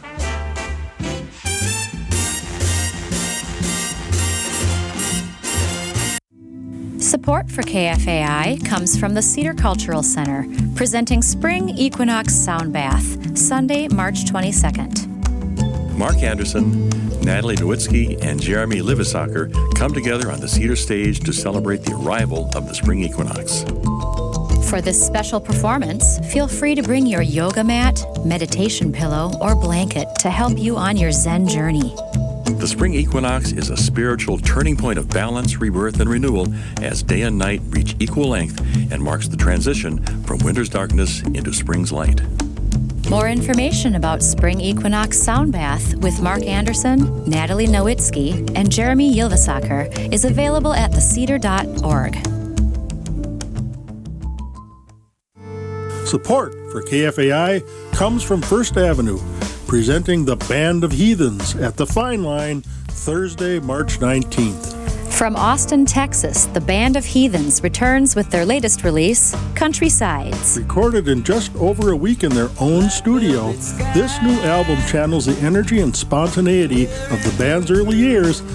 Support for K F A I comes from the Cedar Cultural Center, presenting Spring Equinox Sound Bath, Sunday, March twenty-second. Mark Anderson, Natalie Nowitzki, and Jeremy Livisacker come together on the Cedar stage to celebrate the arrival of the spring equinox. For this special performance, feel free to bring your yoga mat, meditation pillow, or blanket to help you on your Zen journey. The spring equinox is a spiritual turning point of balance, rebirth, and renewal as day and night reach equal length and marks the transition from winter's darkness into spring's light. More information about Spring Equinox Sound Bath with Mark Anderson, Natalie Nowitzki, and Jeremy Yilvasaker is available at the cedar dot org. Support for K F A I comes from First Avenue, presenting the Band of Heathens at the Fine Line Thursday, March nineteenth. From Austin, Texas, the Band of Heathens returns with their latest release, Countrysides. Recorded in just over a week in their own studio, this new album channels the energy and spontaneity of the band's early years